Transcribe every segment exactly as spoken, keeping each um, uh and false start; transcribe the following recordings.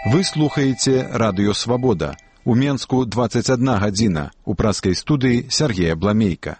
Вы слухаеце радыё «Свабода». У Менску дваццаць адна гадзіна. У праскай студыі Сергея Бламейка.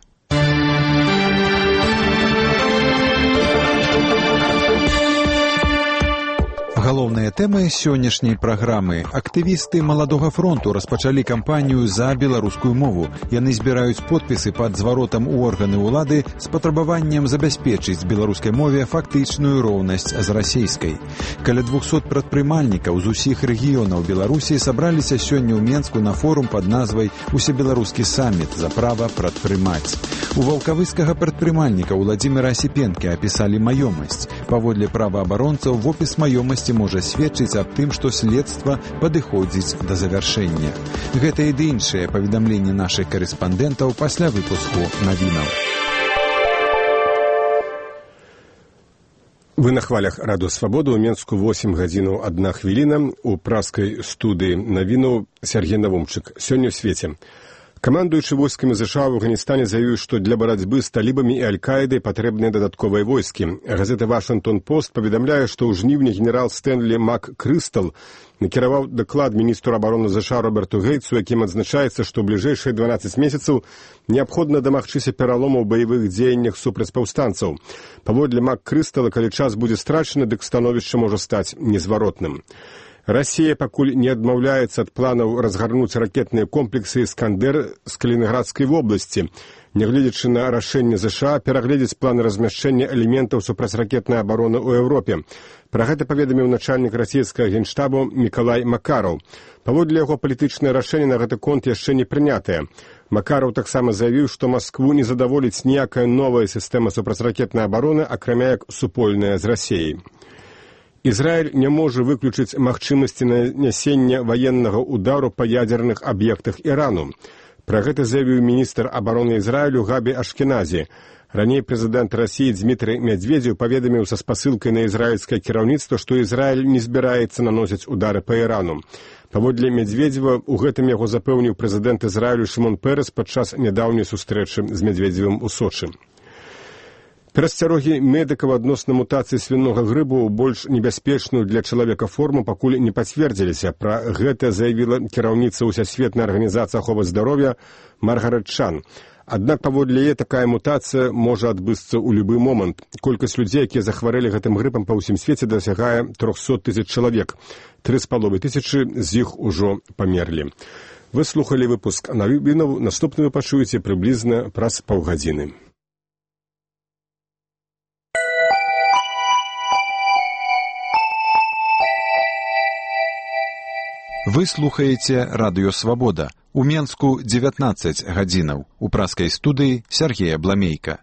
Галоўныя тэмы сённяшняй праграмы. Актывісты Маладога фронту распачалі кампанію за беларускую мову. Яны збіраюць подпісы пад зваротам у органы ўлады з патрабаваннем забяспечыць беларускай мове фактычную роўнасць з расейскай. Каля двухсот прадпрымальнікаў з усіх рэгіёнаў Беларусі сабраліся сёння ў Менску на форум пад назвай «Усебеларускі саміт за права прадпрымаць». У ваўкавыскага прадпрымальніка Владзіміра Асіпенкі апісалі маёмасць. Паводле праваабаронцаў, вопіс маёмасці можа сведчыць аб тым, што следства падыходзіць да завяршэння. Гэта і ды іншыя паведамленні нашых карэспандэнтаў пасля выпуску навінаў. Вы на хвалях радыё «Свабода». У Менску восемь гадзінаў адна хвіліна. У праскай студыі навінаў Сергей Навумчык. Сёння ў свеце. Камандуючы войскамі ЗША ў Афганістане заявіў, што для барацьбы з талібамі і Аль-Каідай патрэбныя дадатковыя войскі. Газета «Вашынгтон-Пост» паведамляе, што ў жніўні генерал Стэнлі МакКрыстал накіраваў даклад міністру абароны ЗША Роберту Гейтсу, якім адзначаецца, што ў бліжэйшыя дванаццаць месяцаў неабходна дамагчыся пералому ў баявых дзеяннях супраць паўстанцаў. Паводле МакКрыстала, калі час будзе страчаны, дык становішча можа стаць незваротным. Расія пакуль не адмаўляецца ад планаў разгарнуць ракетныя комплексы «Іскандер» з Калінінградскай вобласці. Нягледзячы на рашэнне ЗША перагледзець планы размяшчэння элементаў супрацьракетнай абароны ў Еўропе. Пра гэта паведаміў начальнік расійскага генштабу Мікалай Макараў. Паводле яго, палітычнае рашэнне на гэты конт яшчэ не прынятае. Макараў таксама заявіў, што Маскву не задаволіць ніякая новая сістэма супрацьракетнай абароны, акрамя як супольная з Расіяй. Ізраіль не можа выключыць магчымасці нанясення ваеннага удару па ядзерных аб'ектах Ірану. Пра гэта заявіў міністр абароны Ізраілю Габі Ашкеназі. Раней прэзідэнт Расіі Дзмітрый Мядзведзеў паведаміў са спасылкай на ізраільскае кіраўніцтва, што Ізраіль не збіраецца наносіць удары па Ірану. Паводле Мядзведзева, у гэтым яго запэўніў прэзідэнт Ізраілю Шымон Пэрэс падчас нядаўняй сустрэчы з Мядзведзевым у Сочы. Перасцярогі медыкаў адносна мутацыі свінога грыбу ў больш небяспечную для чалавека форму пакуль не пацвердзіліся. Пра гэта заявіла кіраўніца Усесветнай арганізацыі аховы здароўя Маргарет Чан. Аднак паводле яе такая мутацыя можа адбыцца ў любы момант. Колькасць людзей, якія захварэлі гэтым грыпам па ўсім свеце, дасягае трохсот тысяч чалавек. Тры з паловай тысячы з іх ужо памерлі. Вы слухалі выпуск навінаў. Наступны вы пачуеце прыблізна праз паўгадзіны. Вы слухаеце радыё «Свабода». У Менску дзевятнаццаць гадзінаў. У праскай студыі Сергея Бламейка.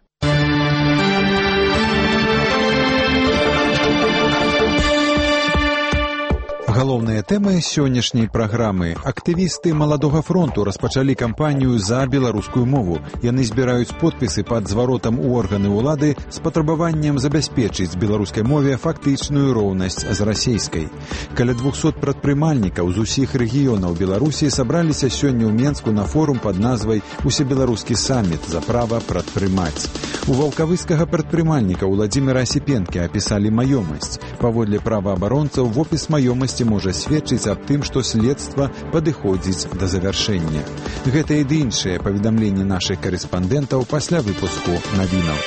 Галоўныя тэмы сённяшняй праграмы. Актывісты Маладога фронту распачалі кампанію за беларускую мову. Яны збіраюць подпісы пад зваротам у органы ўлады з патрабаваннем забяспечыць беларускай мове фактычную роўнасць з расейскай. Каля двухсот прадпрымальнікаў з усіх рэгіёнаў Беларусі сабраліся сёння ў Менску на форум пад назвай «Усебеларускі саміт за права прадпрымаць». У ваўкавыскага прадпрымальніка Владзіміра Асіпенкі апісалі маёмасць. Паводле праваабаронцаў, вопіс маёмасці можа сведчыць аб тым, што следства падыходзіць да завяршэння. Гэта і ды іншыя паведамленні нашых карэспандэнтаў пасля выпуску навінаў.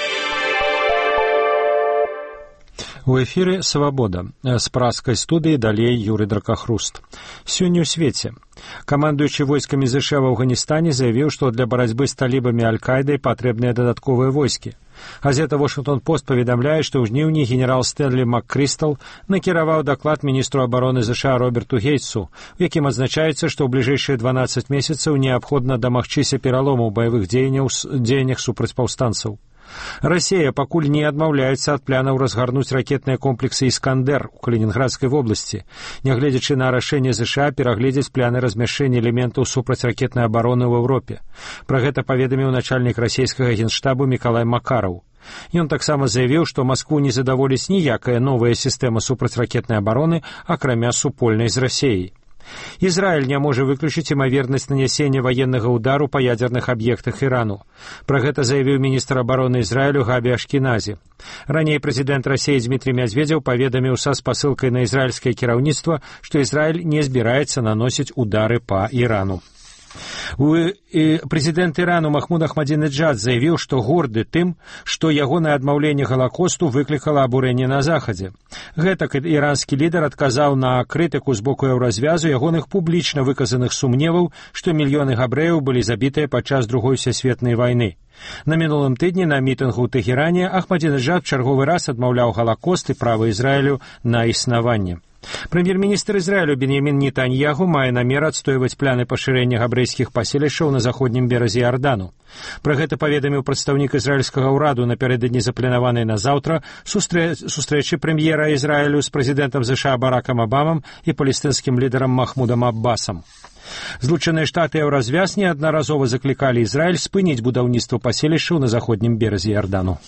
У эфіры «Свабода». З праскай студыі далей Юрый Дракахруст. Сёння ў свеце. Камандуючы войскамі ЗША в Афганістане заявіў, што для барацьбы з талібамі Аль-Каідай патрэбныя дадатковыя войскі. Газета «Вашынгтон-Пост» паведамляе, што ў жніўні генерал Стэнлі МакКрыстал накіраваў даклад міністру абароны ЗША Роберту Гейтсу, у якім адзначаецца, што ў бліжэйшыя дванаццаць месяцаў неабходна дамагчыся пералому ў баявых дзеяннях супраць паўстанцаў. Расія пакуль не адмаўляецца ад планаў разгарнуць ракетныя комплексы «Іскандер» у Калінінградскай вобласці, нягледзячы на рашэнне ЗША перагледзець планы размяшчэння элементаў супрацьракетнай абароны ў Еўропе. Пра гэта паведаміў начальнік расійскага генштабу Мікалай Макараў. Ён таксама заявіў, што Маскву не задаволіць ніякая новая сістэма супрацьракетнай абароны, акрамя супольнай з Расіяй. Израиль не можа выключыць імавернасць нанесення военнага удару па ядерных аб'ектах Ірану. Пра гэта заявіў міністр абароны Ізраілю Габи Ашкеназі. Раней прэзідэнт Расіі Дмітрий Медведзеў паведаміў са спасылкай на ізраільскае кіраўніцтва, што Ізраіль не збіраецца наносіць удары па Ірану. Прэзідэнт Ірану Махмуд Ахмадзінеджад заявіў, што горды тым, што ягонае адмаўленне Галакосту выклікала абурэнне на Захадзе. Гэтак іранскі лідар адказаў на крытыку з боку еўразвязу ягоных публічна выказаных сумневаў, што мільёны габрэяў былі забітыя падчас Другой сусветнай вайны. На мінулым тыдні на мітынгу ў Тэхеране Ахмадзінеджад чарговы раз адмаўляў Галакост і права Ізраілю на існаванне. Прэм'ер-міністр Ізраілю Беньямін Нетаньяху мае намер адстойваць пляны пашырэння габрэйскіх паселішчаў на заходнім беразе Іордану. Пра гэта паведаміў прадстаўнік ізраільскага ўраду напярэдадні запланаванай на заўтра сустрэ... сустрэчы прэм'ера Ізраілю з прэзідэнтам ЗША Баракам Абамам і палестынскім лідарам Махмудам Аббасам. Злучаныя Штаты і еўразвяз неаднаразова заклікалі Ізраіль спыніць будаўніцтва паселішчаў на заходнім беразе Іордану.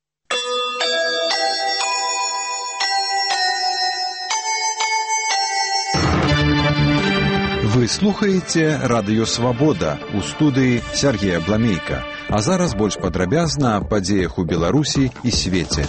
Вы слухаеце радыё «Свабода» у студыі Сергея Бламейка. А зараз больш падрабязна аб падзеях у Беларусі і свеце.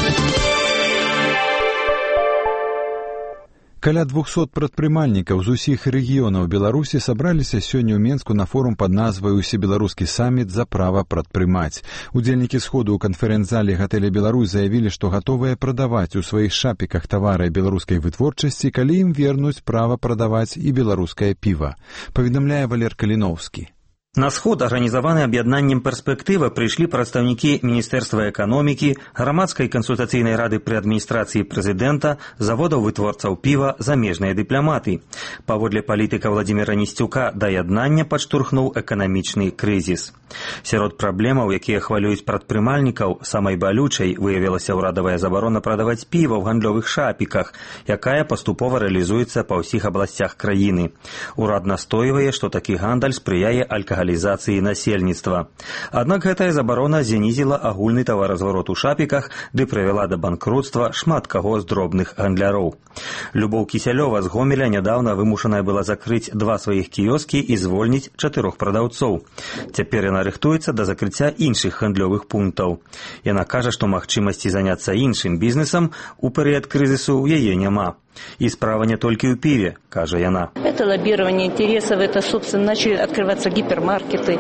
Каля двухсот прадпрымальнікаў з усіх рэгіёнаў Беларусі сабраліся сёння ў Менску на форум пад назвай «Усебеларускі саміт за права прадпрымаць». Удзельнікі сходу ў канферэнц-зале гатэля «Беларусь» заявілі, што гатовыя прадаваць у сваіх шапіках тавары беларускай вытворчасці, калі ім вернуць права прадаваць і беларускае піва. Паведамляе Валер Каліноўскі. На сход, арганізаваны аб'яднаннем «Перспектыва», прыйшлі прадстаўнікі Міністэрства эканомікі, грамадскай кансультацыйнай рады пры адміністрацыі прэзідэнта, заводаў вытворцаў піва, замежныя дыпламаты. Паводле палітыка Владзіміра Несцюка, да яднання падштурхнуў эканамічны крызіс. Сярод праблемаў, якія хвалююць прадпрымальнікаў, самай балючай выявілася ўрадавая забарона прадаваць піва ў гандлёвых шапіках, якая паступова рэалізуецца па ўсіх абласцях краіны. Урад настойвае, што такі гандаль спрыяе алкагалізацыі насельніцтва. Аднак гэтая забарона знізіла агульны таваразварот у шапіках ды прывяла да банкрутства шмат каго з дробных гандляроў. Любоў Кісялёва з Гомеля нядаўна вымушаная была закрыць два сваіх кіёскі і звольніць чатырох прадаўцоў. Цяпер яна рыхтуецца да закрыцця іншых гандлёвых пунктаў. Яна кажа, што магчымасці заняцца іншым бізнесам у перыяд крызісу ў яе няма. И справа не только у пиве, кажа яна. Это лоббирование интересов, это, собственно, начали открываться гипермаркеты.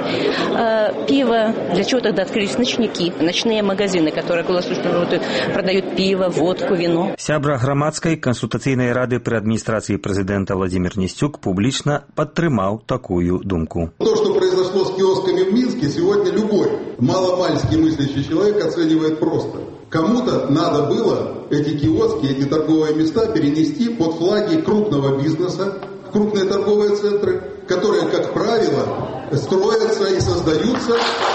А пиво, для чего тогда открылись ночники, ночные магазины, которые круглосуточно продают пиво, водку, вино. Сябра грамадскай кансультацыйнай рады при администрации президента Владимир Несцюк публично подтрымал такую думку. То, что произошло с киосками в Минске, сегодня любой маломальски мыслящий человек оценивает просто. Кому-то надо было эти киоски, эти торговые места перенести под флаги крупного бизнеса в крупные торговые центры, которые, как правило, строятся и создаются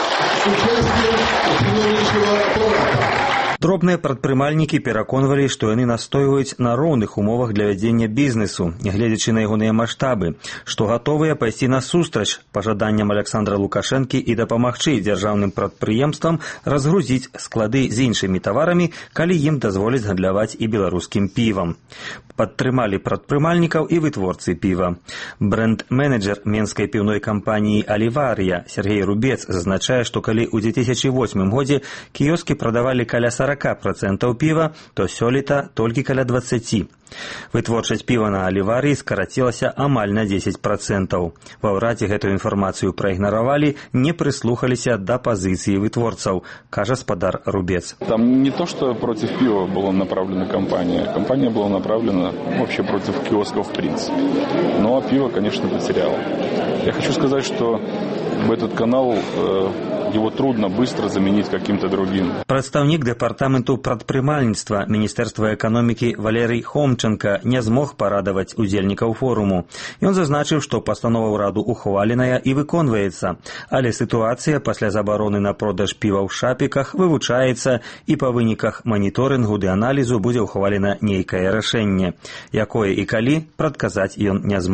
с участием чиновничьего аппарата. Дробныя прадпрымальнікі пераконвалі, што яны настойваюць на роўных умовах для вядзення бізнесу, нягледзячы на ягоныя маштабы, што гатовыя пайсці насустрач пажаданням Александра Лукашэнкі і дапамагчы дзяржаўным прадпрыемствам разгрузіць склады з іншымі таварамі, калі ім дазволяць гандляваць і беларускім півам. Падтрымалі прадпрымальнікаў і вытворцы піва. Бренд-менеджер менскай піўной кампаніі «Аливария» Сергей Рубец зазначае, што калі ў две тысячи восьмым годзе кіёскі прадавалі каля сорок процентов пива, то сёлета толькі каля двадцать. Вытворчасць піва на Аливарии скарацілася амаль на десять процентов. Ва ўрадзе гэтую інфармацыю праігнаравалі, не прыслухаліся да пазіцыі вытворцаў, кажа спадар Рубец. Там не то, что против пива была направлена компания. Компания была направлена вообще против киосков в принципе. Ну а пиво, конечно, потеряло. Я хочу сказать, что этот канал... Э, его трудно быстро заменить каким-то другим. Прадстаўнік дэпартаменту прадпрымальніцтва Міністэрства эканомікі Валерый Хомченко не змог парадаваць удзельнікаў форуму. Ён зазначыў, што пастанова ўраду ухваленая і выконваецца, але сітуацыя пасля забароны на продаж піва ў шапіках вывучаецца і па выніках маніторынгу ды аналізу будзе ўхвалена нейкае рашэнне. Якое і калі, прадказаць ён не змог.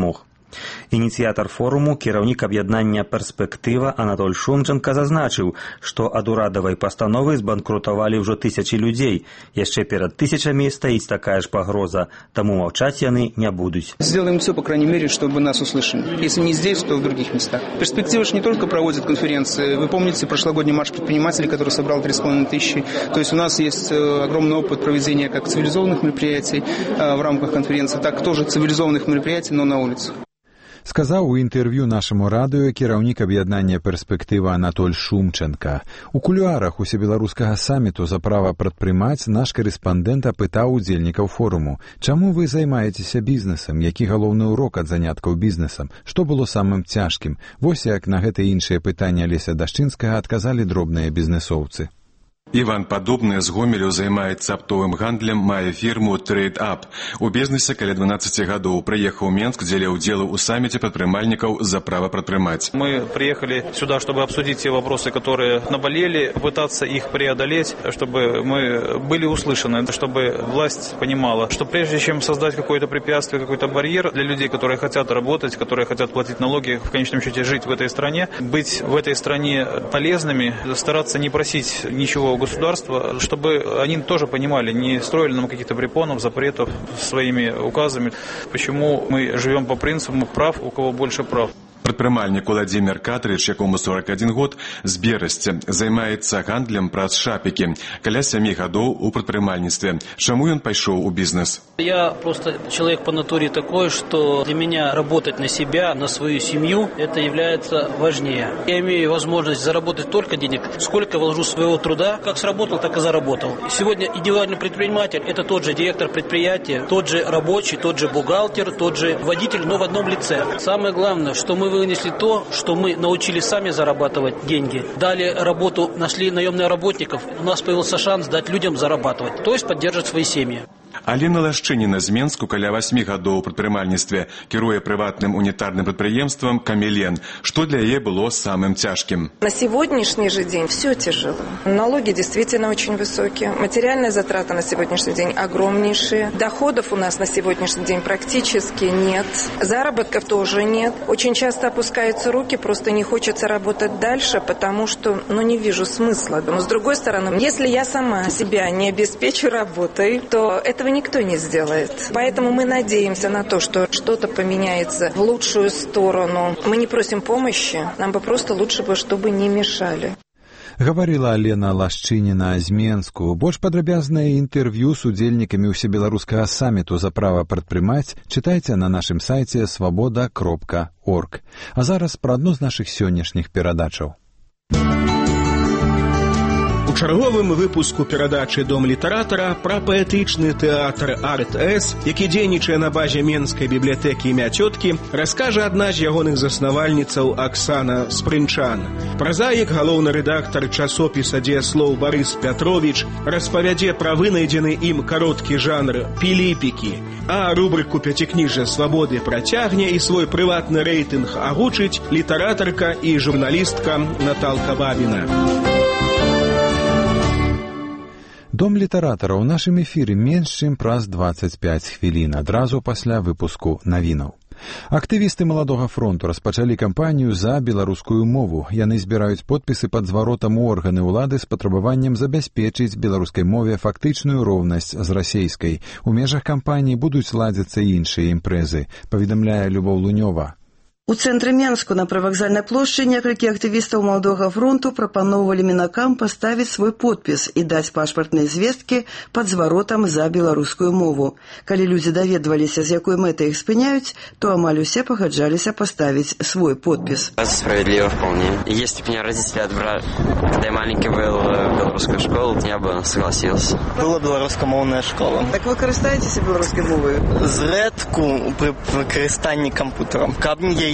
Ініцыятар форуму, кіраўнік аб'яднання «Перспектыва» Анатоль Шумченко зазначыў, што ад урадавай пастановы збанкрутавалі ўжо тысячы людзей. Яшчэ перад тысячамі стаіць такая ж пагроза, таму маўчаць яны не будуць. Сделаем все, по крайней мере, чтобы нас услышали. Если не здесь, то в других местах. «Перспектива» же не только проводит конференции. Вы помните прошлогодний марш предпринимателей, который собрал три с половиной тысячи. То есть у нас есть огромный опыт проведения как цивилизованных мероприятий в рамках конференции, так тоже цивилизованных мероприятий, но на улицах. Сказаў у інтэрв'ю нашаму радыё кіраўнік аб'яднання «Перспектыва» Анатоль Шумченко. У кулуарах усебеларускага саміту за права прадпрымаць наш корэспандэнт апытаў удзельнікаў форуму. Чаму вы займаецеся бізнесам? Які галоўны урок ад заняткаў бізнесам? Што было самым цяжкім? Вось як на гэта і іншыя пытанні Алеся Дашчынскага адказалі дробныя бізнесоўцы. Іван Падобны з Гомелю займаецца аптовым гандлем, мае фірму «Трейд Ап». У бізнесе каля дванаццаці гадоў прыехаў у Менск, дзеля ўдзелу ў саммите предпринимальников за право предпринимать. Мы приехали сюда, чтобы обсудить те вопросы, которые наболели, попытаться их преодолеть, чтобы мы были услышаны, чтобы власть понимала, что прежде чем создать какое-то препятствие, какой-то барьер для людей, которые хотят работать, которые хотят платить налоги, в конечном счете жить в этой стране, быть в этой стране полезными, стараться не просить ничего государства, чтобы они тоже понимали, не строили нам каких-то препонов, запретов своими указами. Почему мы живем по принципу прав, у кого больше прав. Прадпрымальнік Уладзімір Катрыч, якому сорок адзін год, з Берасці, займаецца гандлем праз шапікі. Каля сямі гадоў у прадпрымальніцтве. Чаму ён пайшоў у бізнес? Я просто человек по натуре такой, что для меня работать на себя, на свою семью, это является важнее. Я имею возможность заработать столько денег, сколько вложу своего труда, как сработал, так и заработал. Сегодня индивидуальный предприниматель – это тот же директор предприятия, тот же рабочий, тот же бухгалтер, тот же водитель, но в одном лице. Самое главное, что мы вынесли то, что мы научились сами зарабатывать деньги. Дали работу, нашли наемных работников, у нас появился шанс дать людям зарабатывать, то есть поддерживать свои семьи. Алена Лашчыніна з Менску каля васьмі гадоў у прадпрымальніцтве, кіруе прыватным унітарным прадпрыемствам «Камелен». Что для яе было самым тяжким? На сегодняшний же день все тяжело. Налоги действительно очень высокие. Материальные затраты на сегодняшний день огромнейшие. Доходов у нас на сегодняшний день практически нет. Заработков тоже нет. Очень часто опускаются руки, просто не хочется работать дальше, потому что, ну, не вижу смысла. Но с другой стороны, если я сама себя не обеспечу работой, то этого никто не сделает. Поэтому мы надеемся на то, что что-то поменяется в лучшую сторону. Мы не просим помощи, нам бы просто лучше бы, чтобы не мешали. Гаварыла Алена Лашчыніна з Менску. Больш падрабязнае інтэрв'ю з удзельнікамі ўсебеларускага саміту за права прадпрымаць чытайце на нашым сайце свабода кропка орг. А зараз пра адну з нашых сённяшніх перадачаў. У чарговым выпуску перадачы «Дом літаратара» пра паэтычны тэатр «Арт-С», які дзейнічае на базе Менскай бібліятэкі імя цёткі, раскажа адна з ягоных заснавальніцаў Аксана Спрынчан. Празаік, галоўны рэдактар часопіса «Дзеяслоў» Барыс Пятровіч распавядзе пра вынайдзены ім кароткі жанр «Піліпікі», а рубрыку «Пяцікніжжа свабоды» працягне і свой прыватны рэйтынг агучыць літаратарка і журналістка Наталка Бабіна. Дом літаратара ў нашым эфіры менш чым праз дваццаць пяць хвілін, адразу пасля выпуску навінаў. Актывісты Маладога фронту распачалі кампанію за беларускую мову. Яны збіраюць подпісы пад зваротам у органы ўлады з патрабаваннем забяспечыць беларускай мове фактычную роўнасць з расейскай. У межах кампаніі будуць ладзіцца іншыя імпрэзы, паведамляе Любоў Лунёва. У цэнтры Менску на прывакзальнай плошчы некалькі актывістаў Маладога фронту прапаноўвалі мінакам паставіць свой подпіс і даць пашпартныя звесткі пад зваротам за беларускую мову. Калі людзі даведваліся, з якой мэтай іх спыняюць, то амаль усе пагаджаліся паставіць свой подпіс. Справедливо вполне. Если бы меня родители отбрали, когда я маленький был в белорусскую школу, я бы согласился. Была беларускамоўная школа. Так вы карыстаецеся беларускай мовай? Зрэдку пры выкарыстанні кампутарам. Каб не яе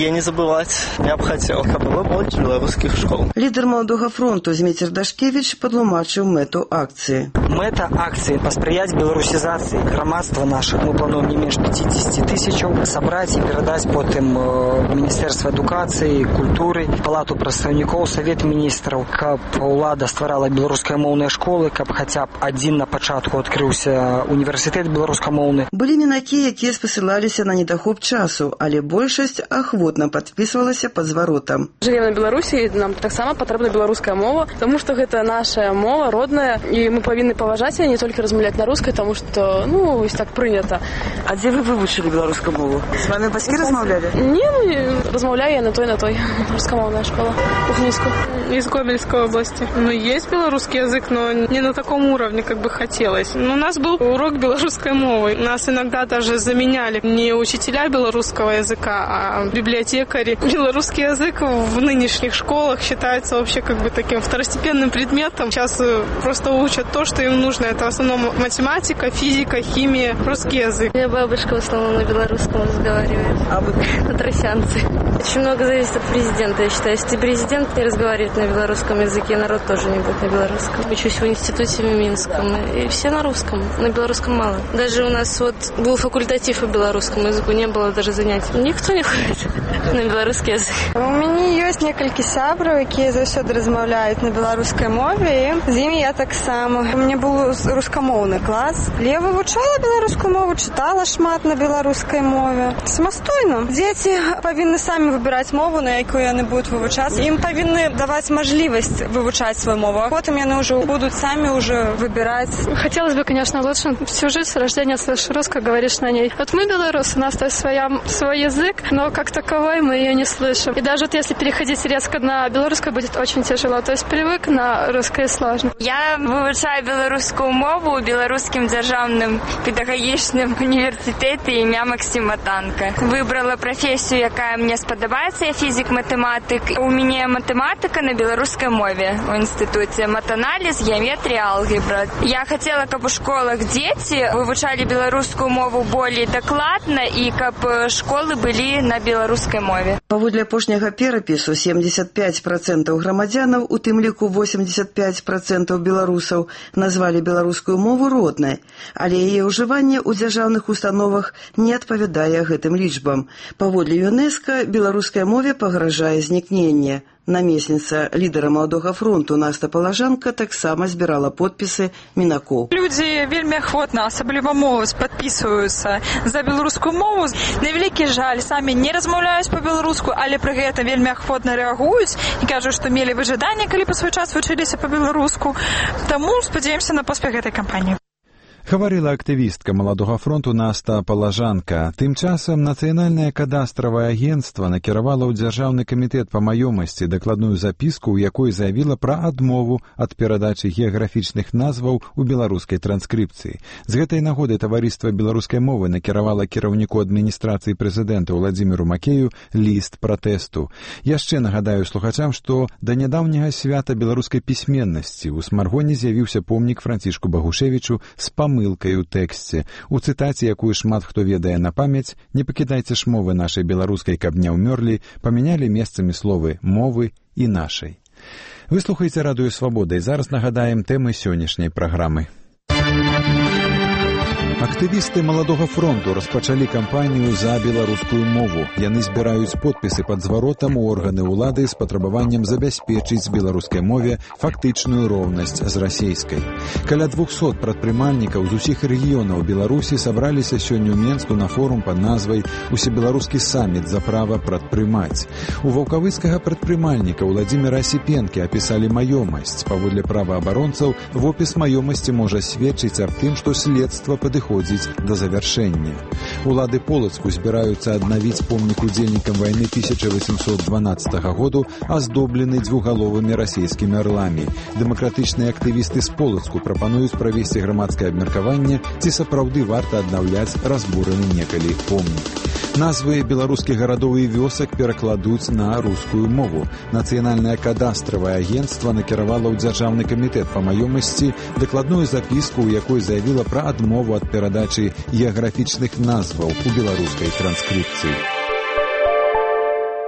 яе не забываць. Я б хацеў, каб было больш беларускіх школ. Лідар Маладога фронту Зміцер Дашкевіч падлумачыў мэту акцыі. Мэта акцыі паспрыяць беларусізацыі грамадства нашых. Мы плануем не менш пятьдесят тысячаў сабраць і перадаць потым Міністэрства адукацыі, культуры, Палату прадстаўнікоў, Савет міністраў, каб улада стварала беларускамоўныя школы, каб хаця б адзін на пачатку адкрыўся універсітэт беларускамоўны. Былі мінакі, якія спасылаліся на недахоп часу, але большасць ахвотна падпісвалася пад зваротам. Жывем на Беларусі, нам таксама патрэбна беларуская мова, таму што гэта наша мова родная, і мы павінны паважаць яе, не толькі размаўляць на рускай, таму што, ну, вось так прынята. А дзе вы вывучылі беларускую мову? З вами бацькі размаўлялі? Не, ну, размаўляю я на той, на той. Рускамоўная школа. Ухмиску. Из Гомельской области. Ну, есть белорусский язык, но не на таком уровне, как бы хотелось. Но у нас был урок белорусской мовы. Нас иногда даже заменяли не учителя белорусского языка, а библиотекари. Белорусский язык в нынешних школах считается вообще как бы таким второстепенным предметом. Сейчас просто учат то, что им нужно. Это в основном математика, физика, химия, русский язык. У меня бабушка в основном на белорусском разговаривает. А вы? На тросянце. Очень много зависит от президента, я считаю. Если президент не разговаривает на белорусском языке, народ тоже не будет на белорусском. Учусь в институте в Минском, и все на русском. На белорусском мало. Даже у нас вот был факультатив по белорусскому языку, не было даже занятий. Никто не ходит на белорусский язык. У меня есть несколько сябраў, якія заўсёды размаўляюць на беларускай мове, і з імі я таксама. У меня был рускамоўны клас. Я вывучала беларускую мову, читала шмат на беларускай мове. Самастойна. Дзеці павінны самі выбіраць мову, на якую яны будуць вывучаць. Ім павінны даваць мажлівасць вывучаць свою мову, а потом яны уже будут сами уже выбирать. Хотелось бы, конечно, лучше всю жизнь с рождения слышишь русскую, говоришь на ней. Вот мы, белорусы, у нас то есть своя, свой язык, но как таковой мы ее не слышим. И даже вот если переходить резко на белорусскую, будет очень тяжело. То есть привык на русское сложно. Я вывучаю белорусскую мову у белорусским державным педагогичным университете імя Максима Танка. Выбрала профессию, якая мне сподобається, я физик-математик. У меня математика на белорусской мове в институте. Матанализ, геометрия, алгебра. Я хотела, каб у школах дети вывучали белорусскую мову более докладно и каб школы были на белорусской мове. Паводле апошняга перапісу семьдесят пять процентов грамадзянаў, у тым ліку восемьдесят пять процентов беларусаў, назвалі беларускую мову роднай, але яе ўжыванне ў дзяржаўных установах не адпавядае гэтым лічбам. Паводле ЮНЕСКО беларускай мове пагражае знікненне. Намесніца лідара Маладога фронту Наста Палажанка таксама збірала подпісы мінакоў. Людзі вельмі ахвотна, асабліва моладзь, падпісваюцца за беларускую мову. На вялікі жаль, самі не размаўляюць па-беларуску, але пры гэтым вельмі ахвотна рэагуюць і кажуць, што мелі выжаданне, калі па свой час вучыліся па-беларуску. Таму спадзяёмся на поспех гэтай кампаніі. Гаварыла актывістка Маладога фронту Наста Палажанка. Тым часам Нацыянальнае кадастравае агенцтва накіравала ў Дзяржаўны камітэт па маёмасці дакладную запіску, у якой заявіла пра адмову ад перадачы геаграфічных назваў у беларускай транскрыпцыі. З гэтай нагоды таварыства беларускай мовы накіравала кіраўніку адміністрацыі прэзідэнта Владзіміру Макею ліст пратэсту. Яшчэ нагадаю слухачам, што да нядаўняга свята беларускай пісьменнасці ў Смаргоне з'явіўся помнік Францішку Багушевічу з памылкай у тэксце. У цытаце, якую шмат хто ведае на памяць, не пакідайце ж мовы нашай беларускай, каб не ўмёрлі, памянялі месцамі словы мовы і нашай. Вы слухаеце радыё Свабода, і зараз нагадаем тэмы сённяшняй праграмы. Актывісты Маладога фронту распачалі кампанію за беларускую мову. Яны збіраюць подпісы пад зваротам у органы ўлады з патрабаваннем забяспечыць беларускай мове фактычную роўнасць з расейскай. Каля двухсот прадпрымальнікаў з усіх рэгіёнаў Беларусі сабраліся сёння ў Менску на форум пад назвай «Усебеларускі саміт за права прадпрымаць». У ваўкавыцкага прадпрымальніка Владзіміра Асіпенкі апісалі маёмасць. Паводле праваабаронцаў, вопіс маёмасці можа сведчыць аб тым, што следства падыходзіць до завяршэння. Улады Полацку збіраюцца аднавіць помнік удзельнікам вайны тысяча восемьсот дванаццатага году, аздоблены дзвюхгаловымі расійскімі арламі. Дэмакратычныя актывісты з Полацку прапануюць правесці грамадскае абмеркаванне, ці сапраўды варта аднаўляць разбураны некалі помнік. Назвы беларускіх гарадоў і вёсак перакладуць на рускую мову. Нацыянальнае кадастравае агенцтва накіравала ў Дзяржаўны камітэт па маёмасці дакладную запіску, у якой заявіла пра адмову ад перадачы геаграфічных назваў у беларускай транскрыпцыі.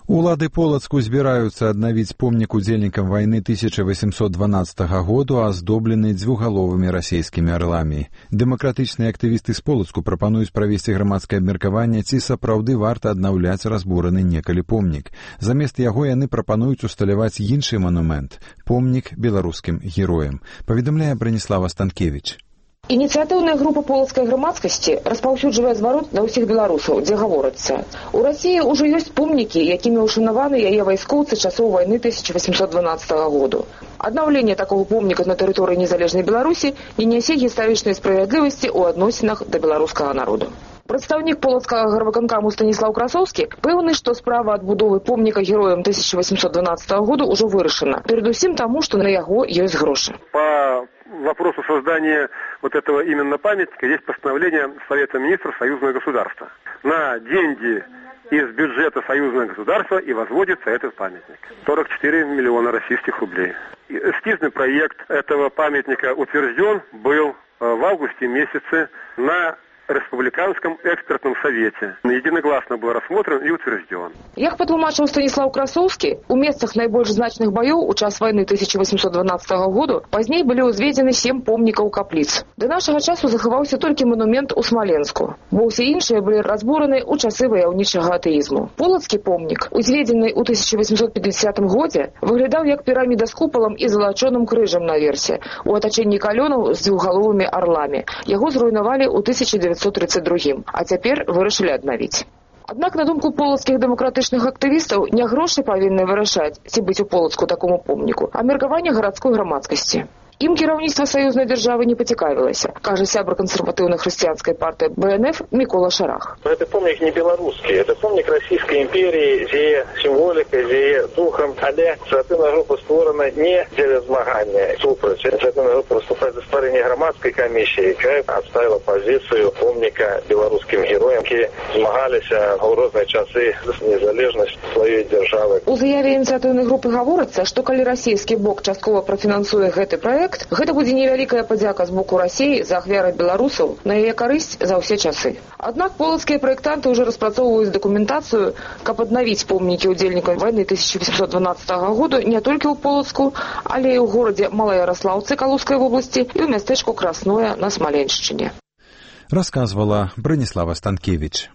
Улады Полацку збіраюцца аднавіць помнік удзельнікам вайны тысяча восемьсот дванадцатага году, аздоблены дзвюхгаловымі расійскімі арламі. Дэмакратычныя актывісты з Полацку прапануюць правесці грамадскае абмеркаванне, ці сапраўды варта аднаўляць разбураны некалі помнік. Замест яго яны прапануюць усталяваць іншы манумент – помнік беларускім героям, паведамляе Браніслава Станкевіч. Ініцыятыўная група полацкай грамадскасці распаўсюджвае зварот да ўсіх беларусаў, дзе гаворыцца. У Расіі ўжо ёсць помнікі, якімі ўшанаваны яе вайскоўцы часоў вайны тысяча восемьсот дванадцатага году. Аднаўленне такога помніка на тэрыторыі незалежнай Беларусі не нясе гістарычнай справядлівасці ў адносінах да беларускага народу. Прадстаўнік полацкага гарвыканкаму Станіслаў Красоўскі пэўны, што справа адбудовы помніка героям тысяча восемьсот дванадцатага году ўжо вырашана, перадусім таму, што на яго ёсць грошы. По вопросу создания вот этого именно памятника есть постановление Совета министров союзного государства. На деньги из бюджета союзного государства и возводится этот памятник. сорок четыре миллиона российских рублей. Эскизный проект этого памятника утвержден был в августе месяце на Республиканском экспертном совете. Единогласно был рассмотрен и утвержден. Як патлумачыў Станіслаў Красоўскі, у месцах найбольш значных баёў у час вайны тысяча восемьсот дванадцатага году пазней былі ўзведзены сем помнікаў капліц. Да нашага часу захаваўся толькі манумент у Смаленску, бо ўсе іншыя былі разбураны ў часы ваяўнічага атэізму. Полацкі помнік, узведзены ў тысяча восемьсот пятидесятым годзе, выглядаў як піраміда з купалам і залачоным крыжам наверсе, у атачэнні калёнаў з дзвюхгаловымі арламі. Яго зруйнавалі ў тысяча девятьсот тридцать другім, а цяпер вырашылі аднавіць. Аднак, на думку полацкіх дэмакратычных актывістаў, не грошы павінны вырашаць, ці быць у Полацку такому помніку, а меркаванне гарадской грамадскасці. Ім кіраўніцтва саюзнай дзяржавы не пацікавілася, кажа сябр кансерватыўна-хрысціянскай партыі Бэ Эн Эф Мікола Шарах. Это помнік не беларускі, это помнік расійскай імперіі, дзе сімволіка, дзе духам, але ініцыятыўная група створана не дзеля змагання супраць. Ініцыятыўная група выступае за стварэнне грамадскай камісіі, якая адставіла пазіцыю помніка беларускім героям, які змагаліся ў розныя часы за незалежнасць сваёй дзяржавы. У заяве ініцыятыўнай групы гаворыцца, што калі расійскі бок часткова прафінансуе гэты праект, гэта будзе невялікая падзяка з боку Расіі за ахвяры беларусаў на яе карысць за ўсе часы. Аднак полацкія праектанты ўжо распрацоўваюць дакументацыю, каб аднавіць помнікі ўдзельнікам вайны тысяча восемьсот дванадцатага году не толькі ў Полацку, але і ў горадзе Малаярослаўцы Калужскай вобласці і ў мястэчку Красное на Смаленшчыне. Расказвала Браніслава Станкевіч.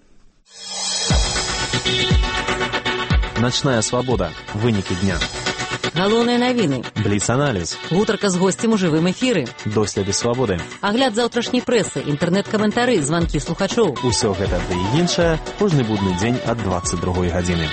Ночная свабода. Вынікі дня. Галоўныя навіны. Бліц-аналіз. Гутарка з госцем у жывым эфіры. Доследы свабоды. Агляд заўтрашняй прэсы, інтэрнэт-каментары, званкі слухачоў. Усё гэта ды і іншае кожны будны дзень ад дваццаць другой гадзіны.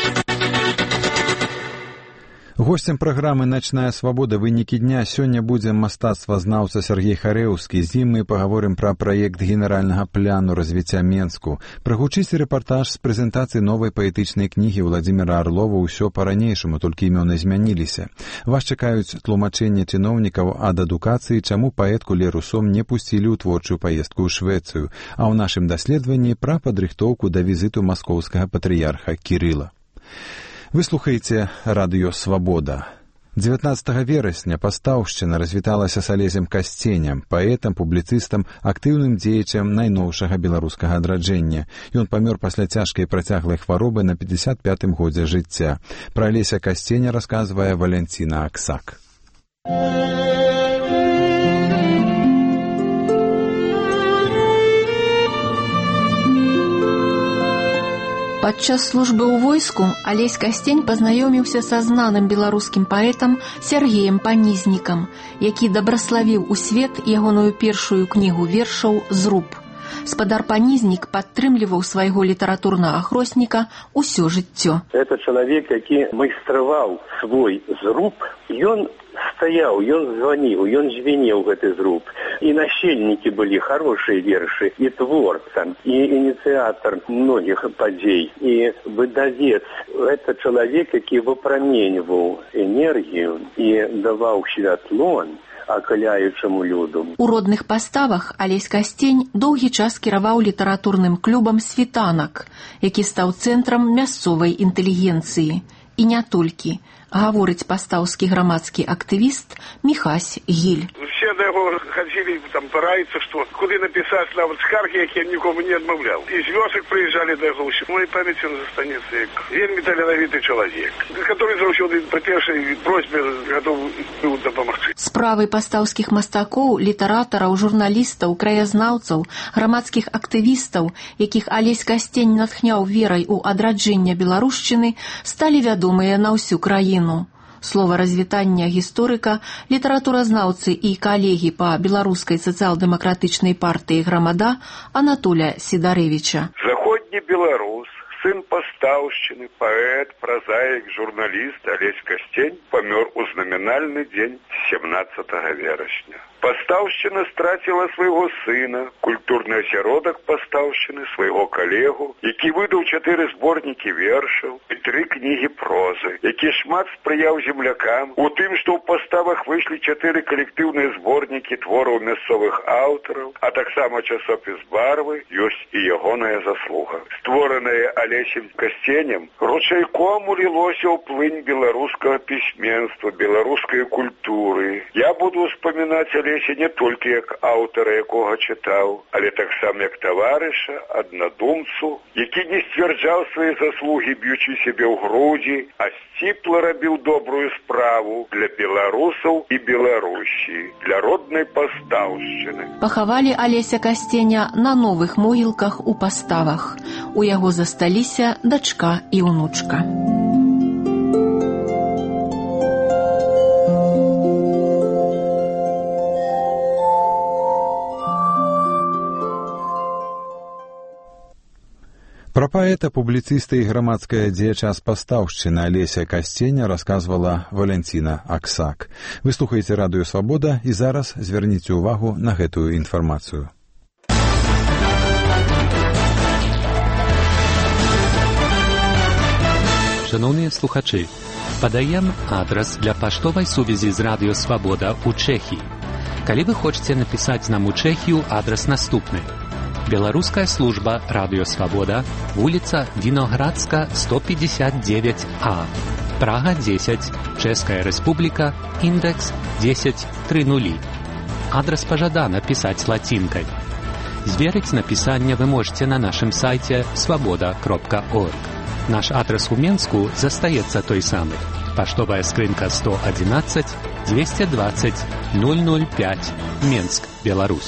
Госцем праграмы «Начная свабода. Вынікі дня» сёння будзе мастацтвазнаўца Сергей Харэўскі. З ім мы пагаворым пра праект генеральнага пляну развіцця Менску. Прагучыць рэпартаж з прэзентацыі новай паэтычнай кнігі Владзіміра Арлова «Усё па-ранейшаму, толькі імёны змяніліся». Вас чакаюць тлумачэнне чыноўнікаў ад адукацыі, чаму паэтку Леру Сом не пусцілі ў творчую паездку ў Швецыю, а ў нашым даследаванні пра падрыхтоўку да візіту маскоўскага патрыярха Кірыла. Вы слухаеце радыё «Свабода». дзевятнаццатага верасня Пастаўшчына развіталася з Алесем Касценем, паэтам, публіцыстам, актыўным дзеячам найноўшага беларускага адраджэння. Ён памёр пасля цяжкай працяглай хваробы на пятьдесят пятым годзе жыцця. Пра Алеся Касценя расказвае Валянціна Аксак. Падчас службы ў войску Алесь Касцень пазнаёміўся са знаным беларускім паэтам Сергеем Панізнікам, які дабраславіў у свет ягоную першую кнігу вершаў «Зруб». Спадар Панізнік падтрымліваў свайго літаратурнага хросніка ўсё жыццё. Это чалавек, які майстраваў свой зруб, ён стаяў, ён званіў, ён звенеў гэты зруб. І насельнікі былі хорошыя вершы, і творца, і ініцыятар многіх падзей, і выдавец. Гэта чалавек, які выпраменьваў энергію і даваў святло акаляючаму люду. У родных паставах Алесь Касцень доўгі час кіраваў літаратурным клубам «Світанак», які стаў цэнтрам мясцовай інтэлігенцыі. І не толькі, гаворыць пастаўскі грамадскі актывіст Міхась Гіль. Все яго хадзілі там параіцца, што куды напісаць нават скаргі, які нікому не адмаўляў. І з вёсак прыязджалі да яго, у моей памяці он застанецца як вельмі таленавіты чалавек, который заўсёды пры першай просьбе гатовы быў дапамагчы. Справы пастаўскіх мастакоў, літаратараў, журналістаў, краязнаўцаў, грамадскіх актывістаў, якіх Алесь Касцень натхняў верай у адраджэнне беларушчыны, сталі вядомыя на ўсю краіну. Слова развітання гісторыка, літаратуразнаўцы і калегі па беларускай сацыял-дэмакратычнай партыі «Грамада» Анатоля Сідарэвіча. Заходні беларус, сын пастаўшчыны, паэт, празаік, журналіст Алесь Касцень памёр у знамінальны дзень семнаццатага верасня. Пастаўшчына страціла свайго сына, культурны асяродак пастаўшчыны, свайго калегу, які выдаў чатыры зборнікі вершаў і тры кнігі прозы, які шмат спрыяў землякам у тым, што ў паставах выйшлі чатыры калектыўныя зборнікі твораў мясцовых аўтараў, а таксама часопіс «Барвы» ёсць і ягоная заслуга. Створанае Алесем Касценем ручайком улілося ў плынь беларускага пісьменства, беларускай культуры. Я буду ўспамінаць Алеся не толькі як аўтара, якога чытаў, але таксама як таварыша, аднадумцу, які не сцвярджаў свае заслугі, б'ючы сябе ў грудзі, а сціпла рабіў добрую справу для беларусаў і Беларусі, для роднай пастаўшчыны. Пахавалі Алеся Касценя на новых могілках у паставах. У яго засталіся дачка і ўнучка. Пра паэта, публіцыста і грамадская дзеяча з пастаўшчыны Алеся Касценя расказвала Валянціна Аксак. Вы слухаеце радыё «Свабода» і зараз звярніце ўвагу на гэтую інфармацыю. Шановныя слухачы, падаем адрас для паштовай сувязі з радыё «Свабода» ў Чэхіі. Калі вы хочаце напісаць нам у Чэхію, адрас наступны. Беларуская служба «Радыё Свабода», вуліца Віноградска, сто пятьдесят девять А, Прага десять, Чэшская Рэспубліка, індекс десять тридцать. Адрас пажадана пісаць лацінкай. Зверыць напісанне вы можете на нашым сайце свабода кропка орг. Наш адрес у Менску застаецца той самы. Паштовая скрынка сто одиннадцать двести двадцать ноль ноль пять, Менск, Беларусь.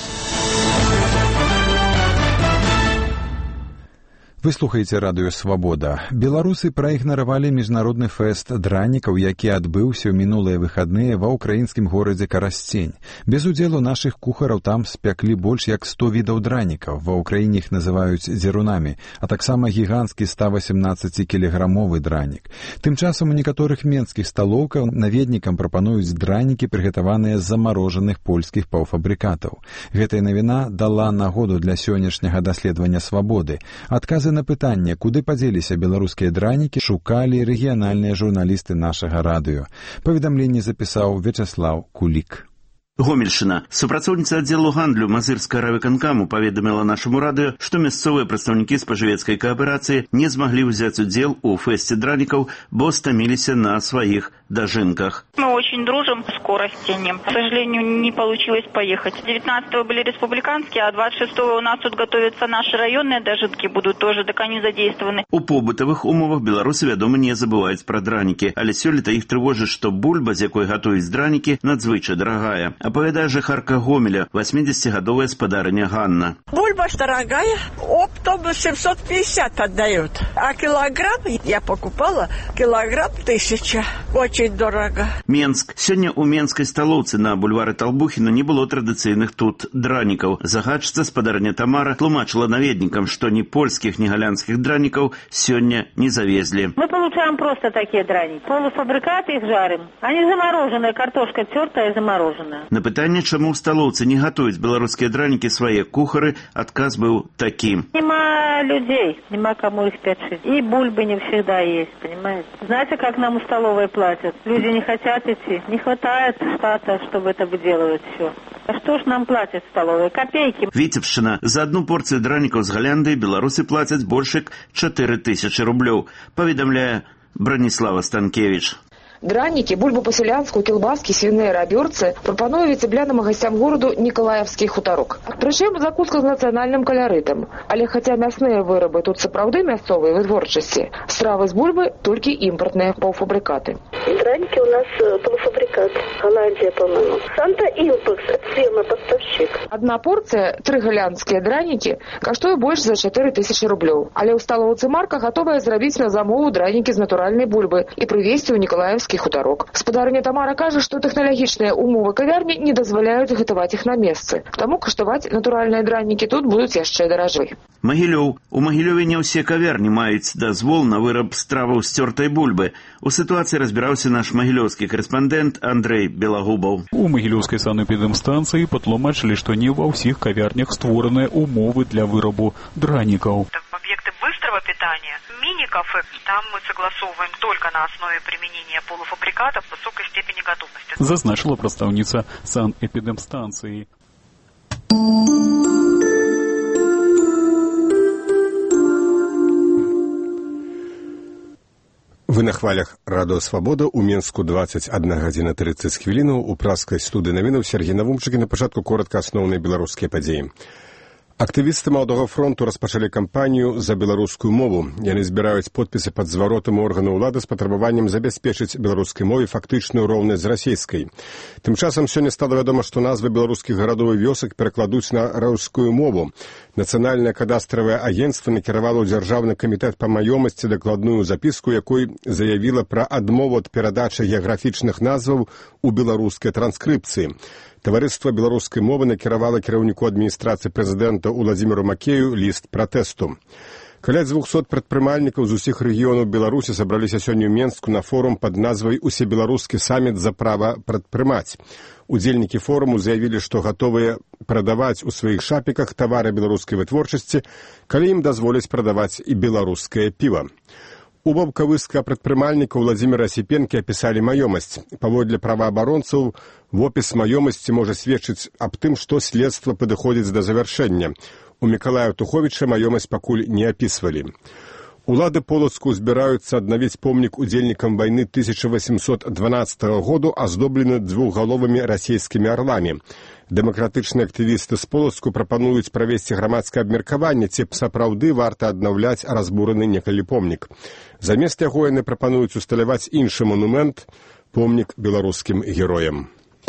Вы слухаеце радыё «Свабода». Беларусы праігнаравалі міжнародны фэст дранікаў, які адбыўся ў мінулыя выхадныя ва ўкраінскім горадзе Карасцень. Без удзелу нашых кухараў там спяклі больш як сто відаў дранікаў. Ва ўкраіне іх называюць дзерунамі, а таксама гіганцкі ста восемнаццацікілаграмовы дранік. Тым часам у некаторых менскіх сталоўках наведнікам прапануюць дранікі, прыгатаваныя з замарожаных польскіх паўфабрыкатаў. Гэтая навіна дала нагоду для сённяшняга даследавання «Свабоды». Адказы на пытанне, куды падзеліся беларускія дранікі, шукалі рэгіянальныя журналісты нашага радыё. Паведамленне запісаў Вячаслаў Кулік. Гомельшчына. Супрацоўніца аддзелу гандлю Мазырскага райвыканкаму паведаміла нашаму радыё, што мясцовыя прадстаўнікі спажывецкай кааперацыі не змаглі ўзяць удзел у фэсце дранікаў, бо стаміліся на сваіх дажынках. Мы очень дружим с Коростенем. К сожалению, не получилось поехать. девятнадцатого были республиканские, а двадцать шестого у нас тут готовятся наши районные дожитки, будут тоже, так они задействованы. У побытавых умовах беларусы, вядома, не забываюць пра дранікі, але сёлета іх трывожыць, што бульба, з якой гатуюць дранікі, надзвычай дарагая. Апавядае жыхарка Гомеля, восьмидесятигодовая спадарыня Ганна. Бульба дорогая, оптом семьсот пятьдесят отдают. А килограмм я покупала, килограмм тысяча. Очень дорого. Менск. Сёння у менскай сталоўцы на бульвары Талбухіна не было традыцыйных тут дранікаў. Загадчыца спадарня Тамара тлумачыла наведнікам, што ні польскіх, ні галянскіх дранікаў сёння не завезли. Мы получаем просто такие драники. Полуфабрикаты их жарим. Они замороженные, картошка тертая и замороженная. На пытанне, чаму ў сталоўцы не гатуюць беларускія дранікі свае кухары, адказ быў такі. Нема людей, нема кому их печь. И бульбы не всегда есть, понимаете? Знаете, как нам у столовой платят? Люди не хотят идти. Не хватает штата, чтобы это выделывать все. А что ж нам платят в столовой? Копейки. Віцебшчына. За одну порцию дранікаў з Галянды беларусы плацяць больш як чатыры тысячы рублёў, паведамляе Браніслава Станкевіч. Дранікі, бульбу па-сялянску, кілбаскі, свіныя рабёрцы прапануе віцебляным гасцям гораду Нікалаевскі хутарок. Прычым закуска з нацыянальным каларытам. Але хаця мясныя вырабы тут сапраўды мясцовыя вытворчасці, стравы з бульбы толькі імпартныя паўфабрыкаты. Драники у нас полуфабрикат. Голландия, по-моему. Санта Импекс, фирма-поставщик. Одна порция, три голландские драники, каштуе больш за чатыры тысячы рублёў. Але ў сталоўцы Марка гатовая зрабіць на замову дранікі з натуральнай бульбы і прывезці ў Нікалаевскі хутарок. Спадарыня Тамара кажа, што тэхналагічныя умовы кавярні не дазваляюць гатаваць іх на месцы. Таму каштаваць натуральныя дранікі тут будуць яшчэ даражэй. Магілёў. У Магілёве не ўсе кавярні маюць дазвол на выраб страваў з цёртай бульбы. У сітуацыі разбіраўся наш магілёўскі корэспандэнт Андрэй Белагубаў. У Магілёўскай санэпідэмстанцыі патлумачылі, што не ва ўсіх кавярнях створаныя умовы для вырабу дранікаў. Объекты быстрого питания, мини-кафе, там мы согласовываем только на основе применения полуфабрикатов высокой степени готовности. Зазначила прадстаўніца санэпідэмстанцыі. Вы на хвалях радыё Свабода. У Менску двадцать одна гадзіна тридцать хвілінаў. У праскай студыі навінаў Сергей Навумчык. На пачатку коротка асноўныя беларускія падзеі. Актывісты Маладога фронту распачалі кампанію за беларускую мову. Яны збіраюць подпісы пад зваротам органаў улады з патрабаваннем забяспечыць беларускай мове фактычную роўнасць з расійскай. Тым часам сёння стала вядома, што назвы беларускіх гарадоў і вёсак перакладуць на рускую мову. Нацыянальнае кадастравае агенцтва накіравала ў дзяржаўны камітэт па маёмасці дакладную запіску, якой заявіла пра адмову ад перадачы геаграфічных назваў у беларускай транскрыпцыі. Таварыства беларускай мовы накіравала кіраўніку адміністрацыі прэзідэнта Уладзіміру Макею ліст пратэсту. Каля двухсот прадпрымальнікаў з усіх рэгіёнаў Беларусі сабраліся сёння ў Менску на форум пад назвай «Усебеларускі саміт за права прадпрымаць». Удзельнікі форуму заявілі, што гатовыя прадаваць у сваіх шапіках тавары беларускай вытворчасці, калі ім дазволяць прадаваць і беларускае піва. У бабкавыска прадпрымальніка Владзіміра Асіпенкі апісалі маёмасць. Паводле праваабаронцаў, вопіс маёмасці можа сведчыць аб тым, што следства падыходзіць да завяршэння. У Мікалая Туховіча маёмасць пакуль не апісвалі. Улады Полацку збіраюцца аднавіць помнік удзельнікам вайны тысяча восемьсот дванадцатага году, аздоблены двухгаловымі расійскімі арламі. Дэмакратычныя актывісты з Полацку прапануюць правесці грамадскае абмеркаванне, ці сапраўды варта аднаўляць разбураны некалі помнік. Замест яго яны прапануюць усталяваць іншы манумент – помнік беларускім героям.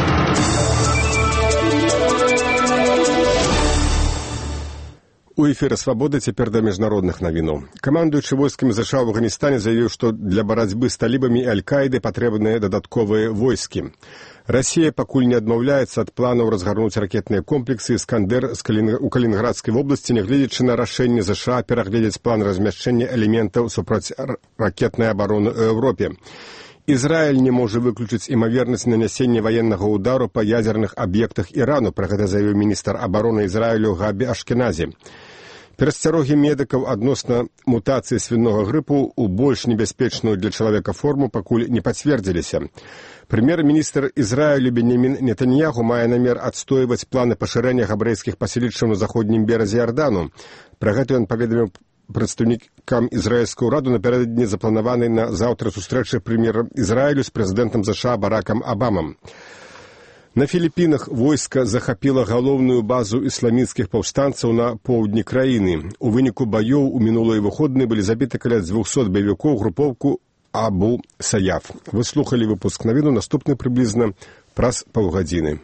У эфіры «Свабоды» цяпер да міжнародных навінаў. Камандуючы войскамі ЗША ў Афганістане заявіў, што для барацьбы з талібамі і Аль-Каідай патрэбныя дадатковыя войскі. Расія пакуль не адмаўляецца ад планаў разгарнуць ракетныя комплексы «Іскандер» у Калінінградскай вобласці, нягледзячы на рашэнне ЗША перагледзець план размяшчэння элементаў супраць ракетнай абароны ў Еўропе. Ізраіль не можа выключыць імавернасць нанясення ваеннага ўдару па ядзерных аб'ектах Ірану, пра гэта заявіў міністр абароны Ізраілю Габі Ашкеназі. Перасцярогі медыкаў адносна мутацыі свінога грыпу ў больш небяспечную для чалавека форму пакуль не пацвердзіліся. Прэм'ер-міністр Ізраілю Беньямін Нетаньяху мае намер адстойваць планы пашырэння габрэйскіх паселішчаў на заходнім беразе Ярдану. Пра гэта ён паведаміў прадстаўнікам ізраільскага ўраду напярэдадні запланаванай на заўтра сустрэчы прэм'ера Ізраілю з прэзідэнтам ЗША Баракам Абамам. На Філіпінах войска захапіла галоўную базу ісламісцкіх паўстанцаў на поўдні краіны. У выніку баёў у мінулыя выходныя былі забіты каля двухсот баевікоў групоўку Абу Саяф. Вы слухалі выпуск навіну, наступны прыблізна праз паўгадзіны.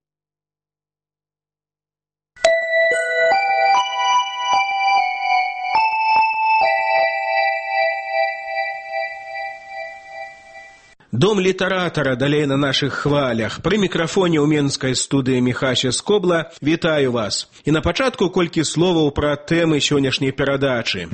Дом літаратара далей на нашых хвалях. Пры мікрафоне ў менскай студыі Міхася Скобла вітаю вас. І на пачатку колькі словаў пра тэмы сённяшняй перадачы.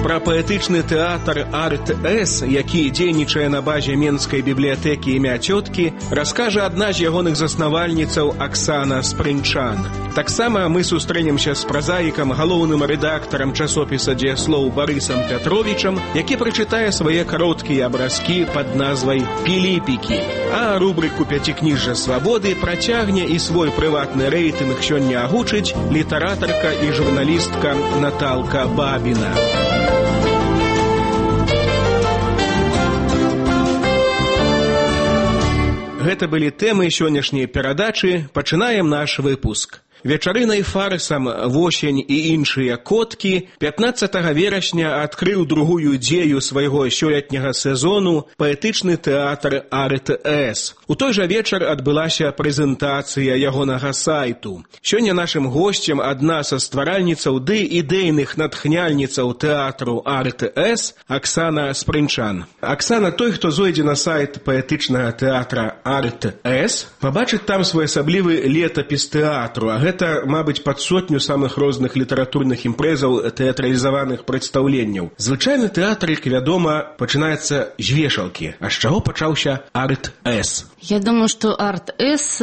Пра паэтычны тэатр «Арт-С», які дзейнічае на базе Менскай бібліятэкі імя цёткі, раскажа адна з ягоных заснавальніцаў Аксана Спрынчан. Таксама мы сустрэнемся з празаікам, галоўным рэдактарам часопіса «Дзеяслоў» Барысам Пятровічам, які прачытае свае кароткія абразкі пад назвай «Піліпікі». А рубрыку «Пяцікніжжа свабоды» працягне і свой прыватны рэйтынг сёння агучыць літаратарка і журналістка Наталка Бабіна. Гэта былі тэмы сённяшняй перадачы. Пачынаем наш выпуск. Вечарынай фарсам «Восень» і іншыя коткі пятнаццатага верасня адкрыў другую дзею свайго сёлетняга сезону паэтычны тэатр «Арт-С». У той жа вечар адбылася прэзентацыя ягонага сайту. Сёння нашым госцем адна са стваральніцаў ды ідэйных натхняльніцаў тэатру «Арт-С» Аксана Спрынчан. Аксана, той, хто зойдзе на сайт паэтычнага тэатра «Арт-С», пабачыць там своеасаблівы летапіс тэатру, а гэта Гэта, мабыць, пад сотню самых розных літаратурных імпрэзаў, тэатралізаваных прадстаўленняў. Звычайны тэатр, як вядома, пачынаецца з вешалкі. А з чаго пачаўся «Арт-С»? Я думаю, што «Арт-С»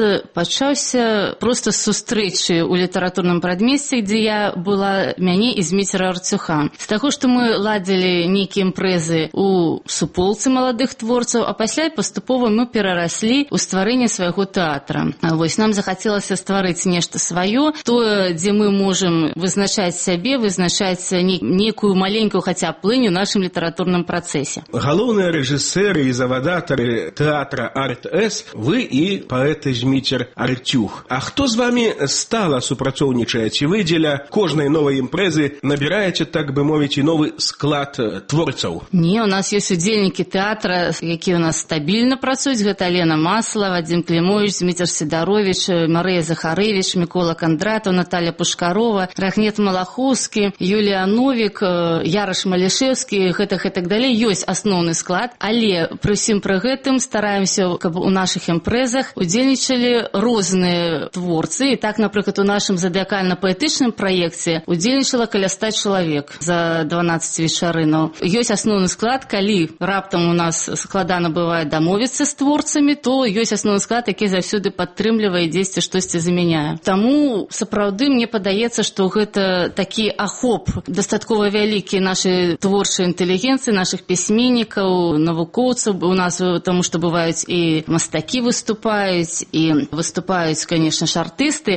пачаўся проста з сустрэчы ў літаратурным прадмесці, дзе я была мяне і Зміцера Арцюха. З таго, што мы ладзілі нейкія імпрэзы ў суполцы маладых творцаў, а пасля паступова мы перараслі ў стварэнне свайго тэатра. Вось нам захацелася стварыць нешта сваё, тое, дзе мы можам вызначаць сябе, вызначаць нейкую маленькую хаця б плынь у нашым літаратурным працэсе. Галоўныя рэжысэры і завадатары тэатра «Арт-С» вы і паэт Зміцер Арцюх. А хто з вамі стала супрацоўнічае? Ці вы дзеля кожнай новай імпрэзы набіраеце, так бы мовіць, і новы склад творцаў? Не, у нас ёсць удзельнікі тэатра, якія у нас стабільна працуюць. Гэта Лена Маслова, Вадзім Клімовіч, Зміцер Сідаровіч, Марыя Захарэвіч, Мікола Кандратаў, Наталя Пушкарова, Рахнет Малахоўскі, Юлія Новік, Яраш Малішэўскі, гэтых і так далей. Ёсць асноўны склад, але пры ўсім пры гэтым стараемся, каб у нашых імпрэзах удзельнічалі розныя творцы. І так, напрыклад, у нашым задыякальна-паэтычным праекце удзельнічала каля ста чалавек за дванаццаць вечарынаў. Ёсць асноўны склад, калі раптам у нас складана бывае дамовіцца з творцамі, то ёсць асноўны склад, які заўсёды падтрымлівае дзесьці штосьці замяняе. Таму, сапраўды, мне падаецца, што гэта такі ахоп дастаткова вялікі нашай творчай інтэлігенцыі, нашых пісьменнікаў, навукоўцаў у нас, таму што бываюць і мастакі выступаюць, і выступаюць, конечно ж, артысты,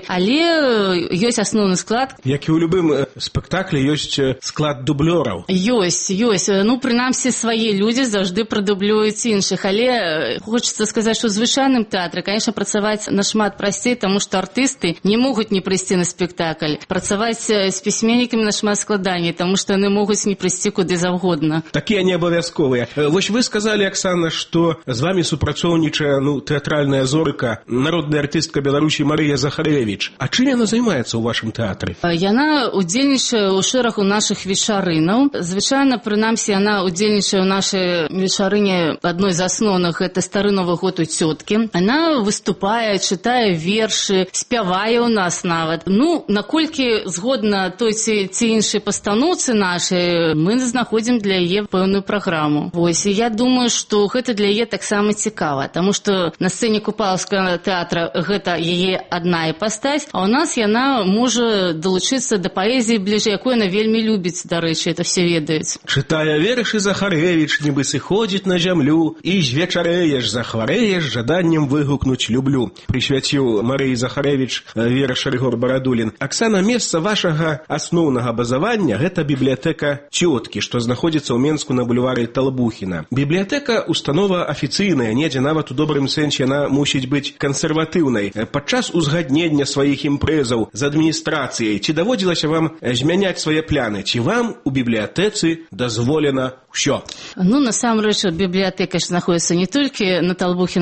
але ёсць асноўны склад. Як і ў любым спектаклі ёсць склад дублёраў. Ёсць, ёсць. Ну, прынамсі, свае людзі заўжды прадублююць іншых, але хочацца сказаць, што ў звычайным тэатры, конечно, працаваць нашмат прасцей, таму што артысты не могуць не прыйсці на спектакль. Працаваць з пісьменнікамі нашмат складаней, таму што яны могуць не прыйсці куды заўгодна. Такія не абавязковыя. Вось вы сказалі, Аксана, што з вамі супрацоўнічае, ну, тэатральная зорка, народная артыстка Беларусі Марыя Захарэвіч. А чым яна займаецца ў вашым тэатры? Яна удзельнічае ў шэрагу нашых вечарынаў. Звычайна, прынамсі, яна удзельнічае ў нашай вечарыне адной з асноўных, гэта «Стары Новы год у цёткі». Яна выступае, чытае вершы, спявае ў нас нават. Ну, наколькі згодна той ці, ці іншай пастаноўцы нашай, мы знаходзім для яе пэўную праграму. Вось, і я думаю, што гэта для яе таксама цікава, таму што на сцэне Купалаўскага тэатра гэта яе адна іпастась, а ў нас яна можа далучыцца да паэзіі бліжэй, якую яна вельмі любіць, дарэчы, это все ведаюць. Чытая вершы Захарэвіч, нібы сыходзіць на зямлю, і звечарэеш, захварэеш, жаданнем выгукнуць люблю. Прысвяціў Марыі Захарэвіч верш Рыгор Барадулін. Аксана, месца вашага асноўнага базавання — гэта бібліятэка цёткі, што знаходзіцца ў Менску на бульвары Талбухіна. Бібліятэка — установа афіцыйная, недзе нават у добрым сэнсе яна мусіць быць кансерватыўнай. Падчас узгаднення сваіх імпрэзаў з адміністрацыяй ці даводзілася вам змяняць свае пляны? Ці вам у бібліятэцы дазволена ўсё? Ну, насамрэч, бібліятэка ж знаходзіцца не толькі на Талбухіна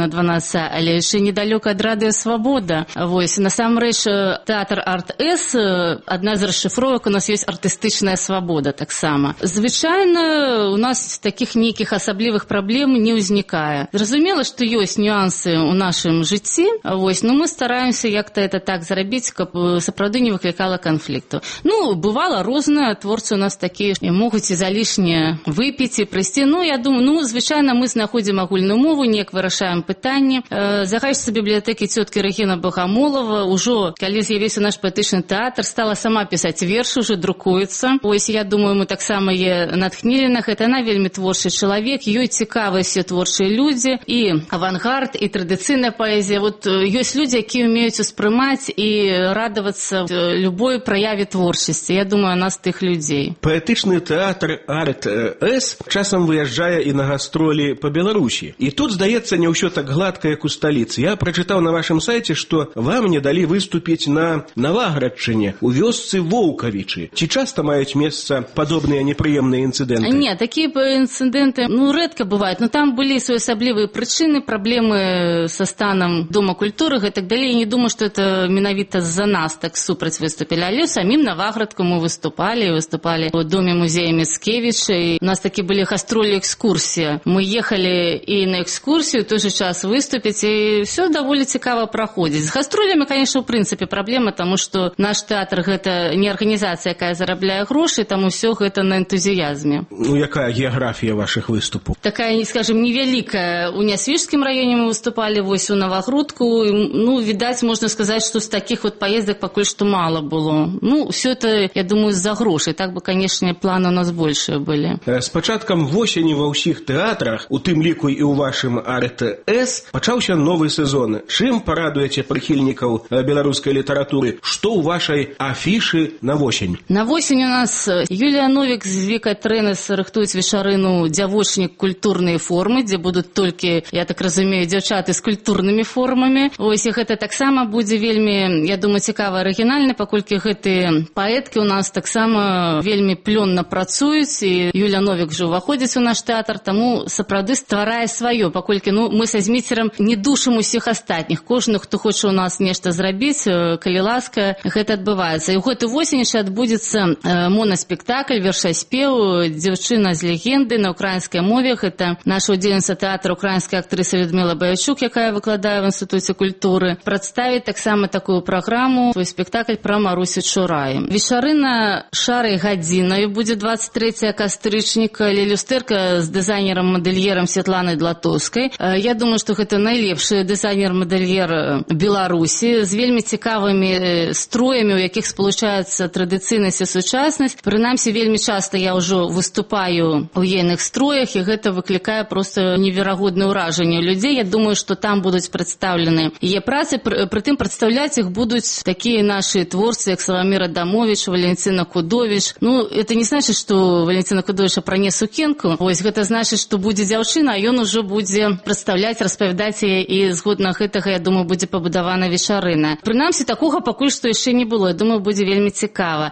гадзіна дванаццаць, але яшчэ недалёка ад радыё «Свабода». Вось, насамрэч, тэатр «Арт-С», адна з расшыфровак, у нас ёсць артыстычная свабода таксама. Звычайна, у нас такіх нейкіх асаблівых праблем не ўзнікае. Зразумела, што ёсць нюансы ў нашым жыцці, вось, но мы стараемся як-то это так зрабіць, каб сапраўды не выклікала канфлікту. Ну, бывала рознае, творцы у нас такія могуць і залішне выпіць і прыйсці. Ну, я думаю, ну, звычайна мы знаходзім агульную мову, неяк вырашаем пытанні. Э, Загайчыца бібліятэкі цёткі Рэгіна Багамолова ўжо, калі з'явіўся наш паэтычны тэатр, стала сама пісаць вершы, уже друкуецца. Ось, я думаю, мы таксама е натхнілі на гэта. Яна вельмі творчы чалавек, ёй цікавыя все творчыя людзі, і авангард, і традыцыйная паэзія. Вот ёсць людзі, якія ўмеюць успрымаць і радавацца любой праяве творчасці. Я думаю, нас тых людзей. Паэтычны тэатр «Арт-С» часам выязджае і на гастролі па Беларусі. І тут, здаецца, не ўсё так гладка, як у сталіцы. Я прачытаў на вашым сайце, што вам не далі выступіць на Наваградчыне, у вёсцы Воўкавічы. Ці часта маюць месца падобныя непрыемныя інцыдэнты? Не, такія інцыдэнты, ну, рэдка бываюць. Но там былі своеасаблівыя прычыны, праблемы са станам Дома культуры і так далей. Я не думаю, што это менавіта з-за нас так супраць выступілі. Але самім Наваградку мы выступалі, выступалі у Доме музея Міцкевіча. І у нас такі былі гастролі, экскурсія. Мы ехалі і на экскурсію, в той же час выступіць, і все даволі цікава праходзіць. З гастролямі, конечно, в прынцыпе праблема, таму што наш тэатр гэта не арганізацыя, якая зарабляе грошы, таму ўсё гэта на энтузіязме. Ну, якая геаграфія вашых выступаў? Такая, скажем, невялікая. У Нясвіжскім раёне мы выступалі, вось у Навагрудку. Ну, відаць, можна сказаць, што з такіх вот паездак пакуль што мала было. Ну, все это, я думаю, з-за грошай. Так бы, конечно, планы у нас большие былі. З пачаткам восені ва ўсіх тэатрах, у тым ліку і ў вашым «Арт-С», пачаўся новы сезон. Чым парадуеце прыхільнікаў беларускай літаратуры? Што ў вашай афішы на восень? На восень у нас Юлія Новік з Вікай Трэнес рыхтуюць вечарыну «Дзявочнік. Культурныя формы», дзе будуць толькі, я так разумею, дзяўчаты з культурнымі формамі. Ось, і гэта таксама будзе вельмі, я думаю, цікава, арыгінальна, паколькі гэтыя паэткі у нас таксама вельмі плённа працуюць, і Юлія Новік жа ўваходзіць у наш тэатр, таму сапраўды стварае сваё, паколькі, ну, мы са Зміцерам не душым усіх астатніх. Кожны, хто хоча у нас нешта зрабіць, калі ласка, гэта адбываецца. І ў гэты восень яшчэ адбудзецца монаспектакль, вершаспеў «Дзяўчына з легенды» на украінскай мове. Гэта наша удзельніца тэатра, украінская актрыса Людмила Баячук, якая выкладае в Інстытуце культуры. Прадставіць таксама такую праграму, свой спектакль пра Марусю Чурай. Вечарына шарай гадзінаю будзе двадцать трэцяга кастрычніка, люстэрка з дызайнерам-мадэльерам Святланай Длатоўскай. Я думаю, што гэта найлепшы дызайнер-мадэльер Беларусі, з вельмі цікавымі строямі, у якіх спалучаюцца традыцыйнасць і сучаснасць. Прынамсі, вельмі часта я ўжо выступаю у ейных строях, і гэта выклікае проста неверагоднае ўражанне людзей. Я думаю, што там будуць прадстаўлены яе працы, прытым прадстаўляць іх будуць такія нашы творцы, як Саламір Адамович, Валентина Кудович. Ну, это не значит, што Валентина Кудович апране сукенку. Вось, гэта значыць, што будзе дзяўчына, а ён ужо будзе прадстаўляць, распавядаць яе, і згодна гэтага, я думаю, будзе пабудавана вечарына. Прынамсі, такога пакуль што яшчэ не было. Я думаю, будзе вельмі цікава.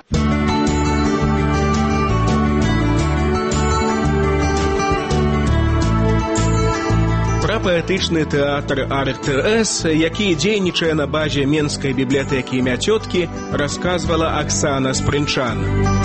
Пра паэтычны тэатр «Арт-С», які дзейнічае на базе Менскай бібліятэкі імя цёткі, расказвала Аксана Спрынчан.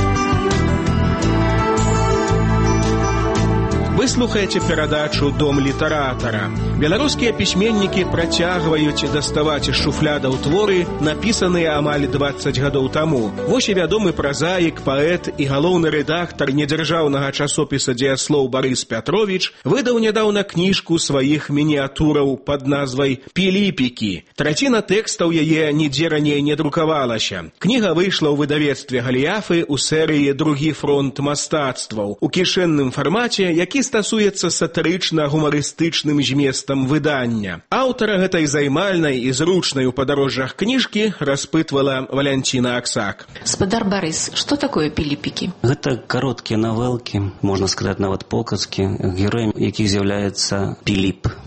Вы слухаеце перадачу «Дом літаратара». Беларускія пісьменнікі працягваюць даставаць з шуфлядаў творы, напісаныя амаль дваццаць гадоў таму. Вось і вядомы празаік, паэт і галоўны рэдактар недзяржаўнага часопіса «Дзеяслоў» Барыс Пятровіч выдаў нядаўна кніжку сваіх мініатураў пад назвай «Піліпікі». Траціна тэкстаў яе нідзе раней не друкавалася. Кніга выйшла ў выдавецтве «Галіяфы» у серыі «Другі фронт мастацтваў» у кішэнным фармаце, які стасуецца сатырычна-гумарыстычным зместам выдання. Аўтара гэтай займальнай і зручнай у падарожжах кніжкі распытвала Валянціна Аксак. Спадар Барыс, што такое піліпікі? Гэта кароткія навелкі, можна сказаць, нават показкі, героем якіх з'яўляецца Піліп.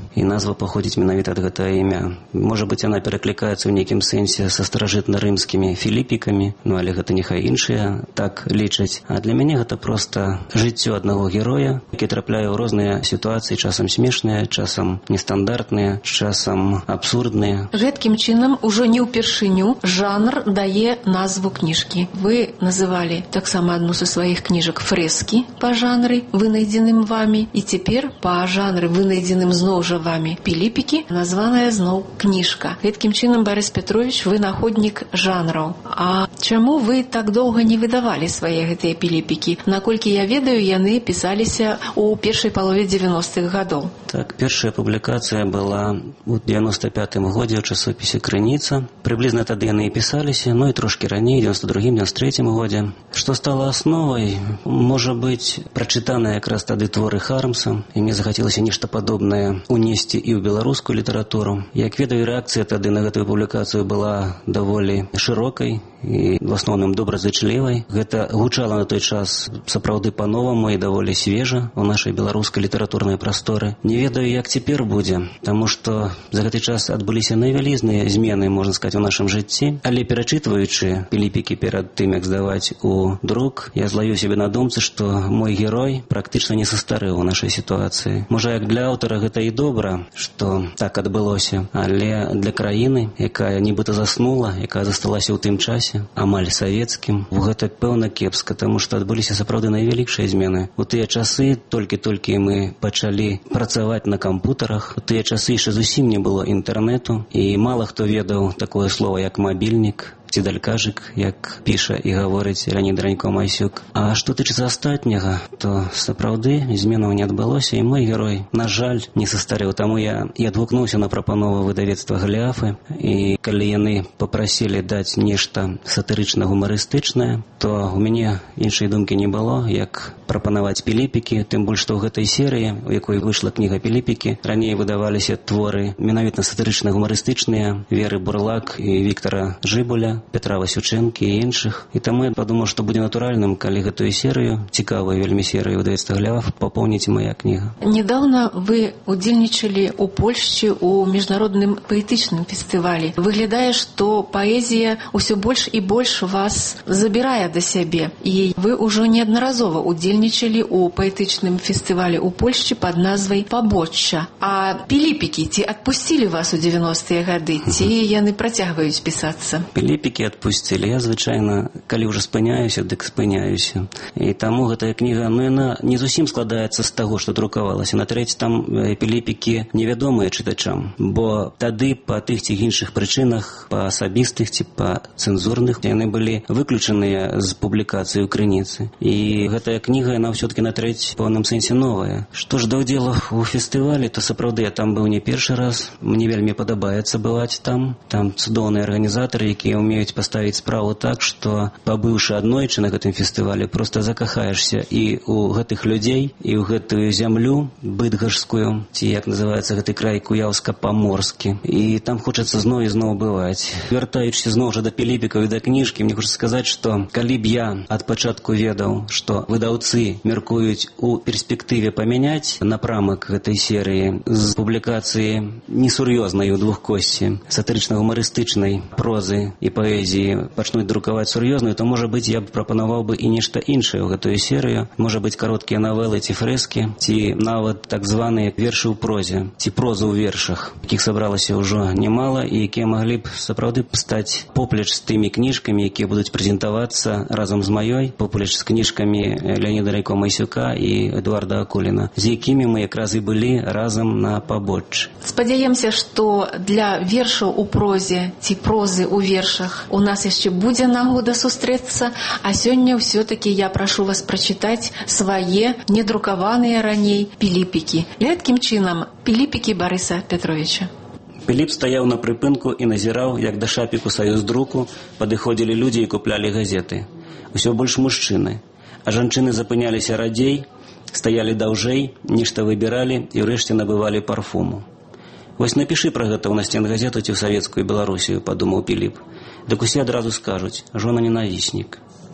і назва паходзіць менавіта ад гэтага імя. Можа быць, яна пераклікаецца ў нейкім сэнсе са старажытна-рымскімі філіпікамі, ну але гэта няхай іншыя так лічаць. А для мяне гэта проста жыццё аднаго героя, які трапляе ў розныя сітуацыі, часам смешныя, часам нестандартныя, часам абсурдныя. Гэткім чынам ужо не ўпершыню жанр дае назву кніжкі. Вы называлі таксама адну са сваіх кніжак фрэскі па жанры, вынайдзеным вамі, і цяпер па жанры, вынайдзеным зноў жа вамі піліпікі, названая зноў кніжка. Гэткім чынам, Барыс Петрович, вы находнік жанраў. А чаму вы так доўга не выдавалі свае гэтыя піліпікі? Наколькі я ведаю, яны пісаліся ў першай палове дзевяностых гадоў. Так, першая публікацыя была ў девяносто пятым годзе ў часопісе «Крыніца». Прыблізна тады яны і пісаліся, ну і трошкі раней, девяносто другім девяносто трэцім годзе. Што стала асновай? Можа быць, прачытаныя якраз тады творы Хармса, і мне захацелася нешта падобнае унесці і ў беларускую літаратуру. Як ведаю, рэакцыя тады на гэтую публікацыю была даволі шырокай і в асноўным добразычлівай. Гэта гучала на той час сапраўды па-новаму і даволі свежа ў нашай беларускай літаратурнай прасторы. Не ведаю, як цяпер будзе, таму што за гэты час адбыліся найвялізныя змены, можна сказаць, у нашым жыцці. Але перачытваючы піліпікі перад тым, як здаваць у друк, я злавіў сябе на думцы, што мой герой практычна не састарэў у нашай сітуацыі. Можа, як для аўтара гэта і добра, што так адбылося, але для краіны, якая нібыта заснула, якая засталася ў тым часе, амаль савецкім, гэта пэўна кепска, таму што адбыліся сапраўды найвялікшыя змены. У тыя часы толькі-толькі мы пачалі працаваць на кампутарах, у тыя часы яшчэ зусім не было інтэрнэту, і мала хто ведаў такое слово, як мабільнік, ці далькажык, як піша і гаворыць Леонід Ранько-Масюк. А што тычыцца астатняга, то сапраўды зменаў не адбылося, і мой герой, на жаль, не састарэў. Таму я і адгукнуўся на прапанову выдавецтва «Галіафы», і калі яны папрасілі даць нешта сатырычна-гумарыстычнае, то у мяне іншай думкі не было, як прапанаваць піліпікі, тым больш, што ў гэтай серыі, у якой выйшла кніга піліпікі, раней выдаваліся творы менавіта сатырычна-гумарыстычныя Веры Бурлак і Віктара Жыбуля, Петра Васючэнкі і іншых. І таму я падумаў, што будзе натуральным, калі гэтую серыю, цікавую вельмі серыю выдавецтва «Галіаф», папоўніць мая кніга. Недаўна вы удзельнічалі ў Польшчы ў міжнародным паэтычным фестывалі. Выглядае, што паэзія ўсё больш і больш вас забірае да сябе. І вы ўжо неаднаразова удзельнічалі ў паэтычным фестывалі ў Польшчы пад назвай «Пабочча». А піліпікі ці адпусцілі вас у девяностыя гады, ці яны працягваюць пісацца? Піліпікі адпусцілі. Я, звычайна, калі ўжо спыняюся, дык спыняюся. І таму гэтая кніга, ну, яна не зусім складаецца з таго, што друкавалася. Натрэць, там піліпікі невядомыя чытачам, бо тады па тых ці іншых прычынах, па асабістых ці па цэнзурных, яны былі выключаныя з публікацыі ў «Крыніцы». І гэтая кніга, яна ўсё-такі натрэць в пэўным сэнсе новая. Што ж да ўдзелу ў фестывалі, то сапраўды я там быў не першы раз. Мне вельмі падабаецца бываць там. Там цудоўныя арганізатары, якія умеюць паставіць справу так, што, пабыўшы аднойчы на гэтым фестывалі, проста закахаешся і ў гэтых людзей, і ў гэтую зямлю быдгашскую, ці як называецца гэты край, Куяўска-Паморскі. І там хочацца зноў і зноў бываць. Вяртаючыся зноў жа да піліпікаў і да кніжкі, мне хочацца сказаць, што калі б я ад пачатку ведаў, што выдаўцы меркуюць у перспектыве памяняць напрамак гэтай серыі з публікацыі несур'ёзнай у двухкосці, сатырычна-гумарыстычнай прозы і паэзіі пачнуць друкаваць сур'ёзную, то, можа быць, я б прапанаваў бы і нешта іншае ў гэтую серыю. Можа быць, кароткія навелы ці фрэскі, ці нават так званыя вершы ў прозе, ці проза ў вершах, якіх сабралася ўжо немала і якія маглі б сапраўды стаць поплеч з тымі кніжкамі, якія будуць прэзентавацца разам з маёй, поплеч з кніжкамі Леоніда Ранько-Масюка і Эдуарда Акуліна, з якімі мы якраз і былі разам на Пабоччы. Спадзяемся, што для вершаў у прозе ці прозы ў вершах у нас яшчэ будзе нагода сустрэцца, а сёння ўсё-такі я прашу вас прачытаць свае недрукаваныя раней піліпікі. Гэткім чынам піліпікі Барыса Петровича. Піліп стаяў на прыпынку і назіраў, як да шапіку саюздруку падыходзілі людзі і куплялі газеты. Усё больш мужчыны, а жанчыны запыняліся радзей, стаялі даўжэй, нешта выбіралі і ўрэшце набывалі парфуму. Вось напішы пра гэта ў насцен газету ці ў савецкую Беларусію, падумаў Піліп. Дык усе адразу скажуць: жона-ненавіснік.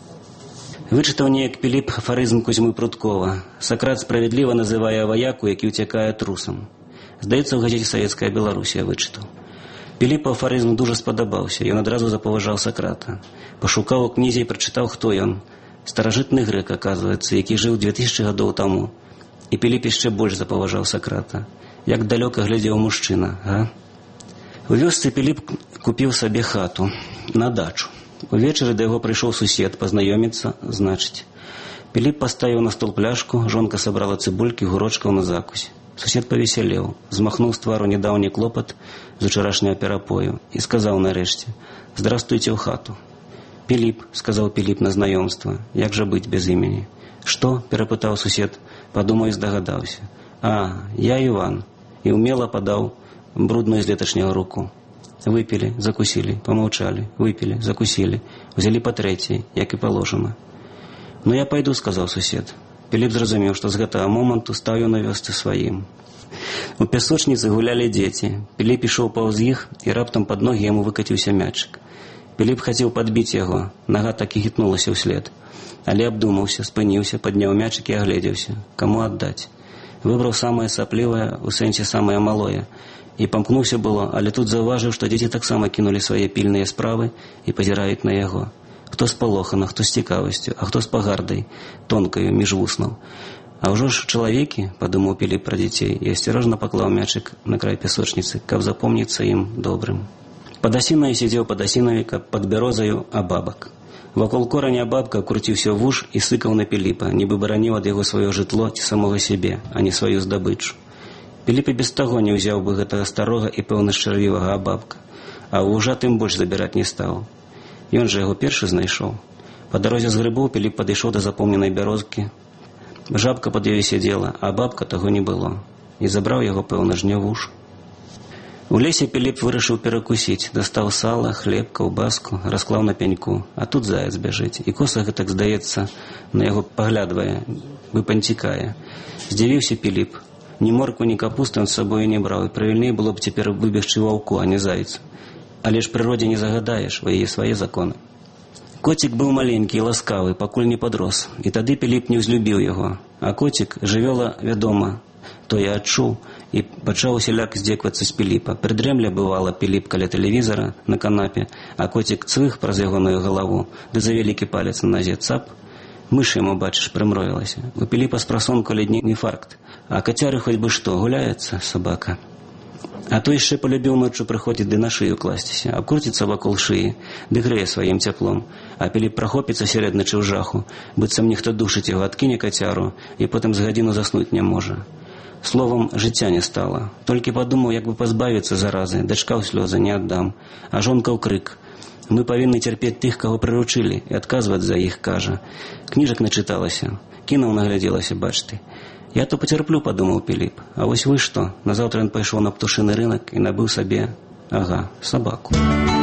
Вычытаў неяк Піліп афарызм Кузьмы Прудкова. Сакрат справядліва называе ваяку, які ўцякае трусам. Здаецца, у газеце «Савецкая Беларусь» я вычытаў. Піліпу афарызм дуже спадабаўся, ён адразу запаважаў Сакрата. Пашукаў у кнізе і прачытаў, хто ён. Старажытны грэк, аказваецца, які жыў две тысячы гадоў таму. І Піліп яшчэ больш запаважаў Сакрата. Як далёка глядзеў мужчына, га? У вёсцы Піліп купіў сабе хату на дачу. Увечары да яго прыйшоў сусед пазнаёміцца, значыць. Піліп паставіў на стол пляшку, жонка сабрала цыбулькі, гурочкаў на закусь. Сусед павесялеў, змахнуў з твару нядаўні клопат з учарашняга перапою і сказаў нарэшце: «Здрастуйце ў хату». «Піліп», — сказаў Піліп на знаёмства, — «як жа быць без імені?» «Што?» — перапытаў сусед, падумаў і здагадаўся. «А, я Іван», і ўмела падаў брудную з леташняга руку. Выпілі, закусілі, памаўчалі, выпілі, закусілі, узялі па трэцяй, як і паложана. «Ну я пайду», — сказаў сусед. Піліп зразумеў, што з гэтага моманту стаў ён на вёсцы сваім. У пясочніцы гулялі дзеці. Піліп ішоў паўз іх, і раптам пад ногі яму выкаціўся мячык. Піліп хацеў падбіць яго, нага так і хітнулася ўслед. Але абдумаўся, спыніўся, падняў мячык і агледзеўся. Каму аддаць? Выбраў самае саплівае, у сэнсе самае малое. І памкнуўся было, але тут заўважыў, што дзеці таксама кінулі свае пільныя справы і пазіраюць на яго. Хто спалохана, хто з цікавасцю, а хто з пагардай, тонкаю, між вуснаў. А ўжо ж чалавекі, падумаў Піліп пра дзяцей, і асцярожна паклаў мячык на край пясочніцы, каб запомніцца ім добрым. Пад асінаю сидзеў падасінавіка, пад бярозаю абабак. Вакол кораня абабка круціўся вуш і сыкаў на Піліпа, нібы бараніў ад яго сваё жытло ці самога сябе, а не сваю здабычу. Піліп і без таго не ўзяў бы гэтага старога і пэўна шчаравівага абабка, а ў ужа тым больш забіраць не стаў. Ён жа яго першы знайшоў. Па дарозе з грыбоў Піліп падышоў да запомненай бярозкі. Жабка пад ёй сядзела, а бабка таго не было. І забраў яго, пэўна ж, не вуш. У лесе Піліп вырашыў перакусіць, дастаў сала, хлеб, каўбаску, расклаў на пяньку, а тут заяц бяжыць. І коса гэтак, здаецца, на яго паглядвае, выпанцікае. Здзівіўся Піліп. Ні моркву, ні капусту ён з сабою не браў, і правільней было б цяпер выбегчы ваўку, а не зайцу. Але ж прыродзе не загадаеш, у яе свае законы. Коцік быў маленькі і ласкавы, пакуль не падрос, і тады Піліп не ўзлюбіў яго. А коцік, жывёла, вядома, то я адчуў, і пачаў усяляк здзеквацца з Піліпа. Прыдрэмля бывала Піліп каля тэлевізара на канапе, а коцік цвых праз ягоную галаву, ды за вялікі палец на назе цап. Мыш яму, бачыш, прымроілася. У Піліпа з прасонку ледні інфаркт, а кацяры хоць бы што, гуляецца сабака. А то яшчэ полюбіў ноччу прыходзіць ды на шыю класціся, абкруціцца вакол шыі, ды грэе сваім цяплом. А Піліп прахопіцца сярэдначы ў жаху, быццам нехто душыць яго, адкіне кацяру, і потым з гадзіну заснуць не можа. Словам, жыцця не стала. Толькі падумаў, як бы пазбавіцца заразы, дачка ў слёзы не аддам. А жонка ў крык: «Мы павінны цярпець тых, каго прыручылі, і адказваць за іх», кажа. Кніжак начыталася, кінаў наглядзелася, бач ты. «Я то пацярплю», — падумаў Піліп. «А вось вы што?» Назаўтра ён пайшоў на птушыны рынак і набыў сабе, ага, сабаку.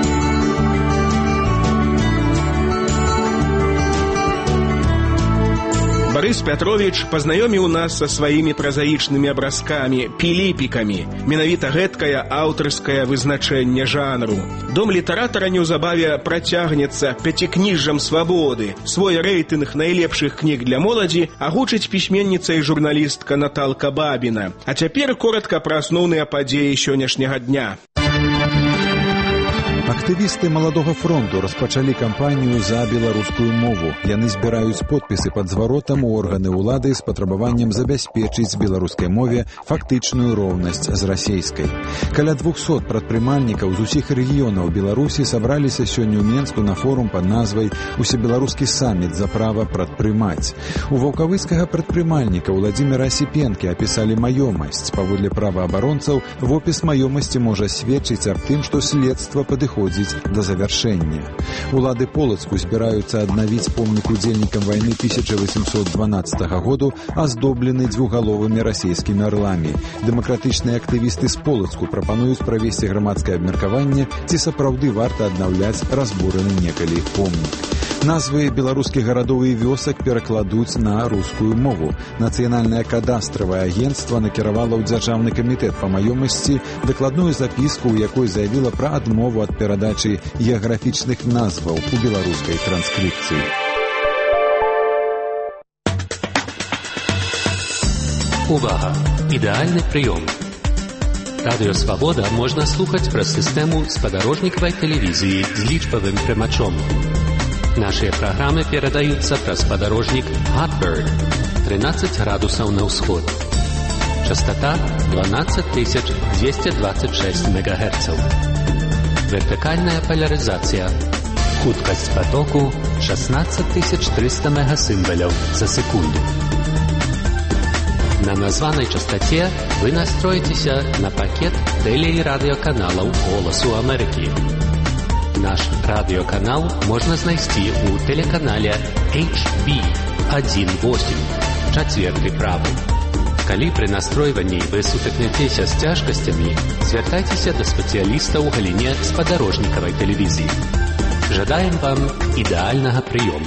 Барыс Пятрович пазнаёміў нас са сваімі празаічнымі абразкамі, піліпікамі. Менавіта гэткае аўтарскае вызначэнне жанру. Дом літаратара неўзабаве працягнецца пяцікніжжам свабоды. Свой рэйтынг найлепшых кніг для моладзі агучыць пісьменніца і журналістка Наталка Бабіна. А цяпер коратка пра асноўныя падзеі сённяшняга дня. Актывісты маладога фронту распачалі кампанію за беларускую мову. Яны збіраюць подпісы пад зваротам у органы ўлады з патрабаваннем забяспечыць беларускай мове фактычную роўнасць з расейскай. Каля двухсот прадпрымальнікаў з усіх рэгіёнаў Беларусі сабраліся сёння ў Менску на форум пад назвай «Усебеларускі саміт за права прадпрымаць». У ваўкавыцкага прадпрымальніка Владзіміра Асіпенкі апісалі маёмасць. Паводле праваабаронцаў, вопіс маёмасці можа сведчыць аб тым, што следства падыходзіць да завяршэння. Улады Полацку збіраюцца аднавіць помнік удзельнікам вайны тысяча восемьсот дванаццатага году, аздоблены дзвюхгаловымі расійскімі арламі. Дэмакратычныя актывісты з Полацку прапануюць правесці грамадскае абмеркаванне, ці сапраўды варта аднаўляць разбураны некалі помнік. Назвы беларускіх гарадоў і вёсак перакладуць на рускую мову. Нацыянальнае кадастравае агенцтва накіравала ў Дзяржаўны камітэт па маёмасці дакладную запіску, у якой заявіла пра адмову ад перадачы геаграфічных назваў у беларускай транскрыпцыі. Увага! Ідэальны прыём. Радыё Свабода можна слухаць праз сістэму спадарожнікавай тэлевізіі з лічбавым прымачом. Нашыя праграмы перадаюцца праз спадарожнік Hotbird тринадцать градусаў на ўсход. Частота двенадцать тысяч двести двадцать шесть мегагерцаў. Вертыкальная поляризация. Хуткасць потоку шестнадцать тысяч триста мегасимволяў за секунду. На названай частоте вы настроитеся на пакет теле- и радиоканалаў «Голосу Америки». Наш радиоканал можно знайсці у телеканале эйч би один восемь, чацверты правы. Калі пры настройванні вы сутыкнецеся з цяжкасцямі, звяртайцеся да спецыяліста ў галіне спадарожнікавай тэлевізіі. Жадаем вам ідэальнага прыёму.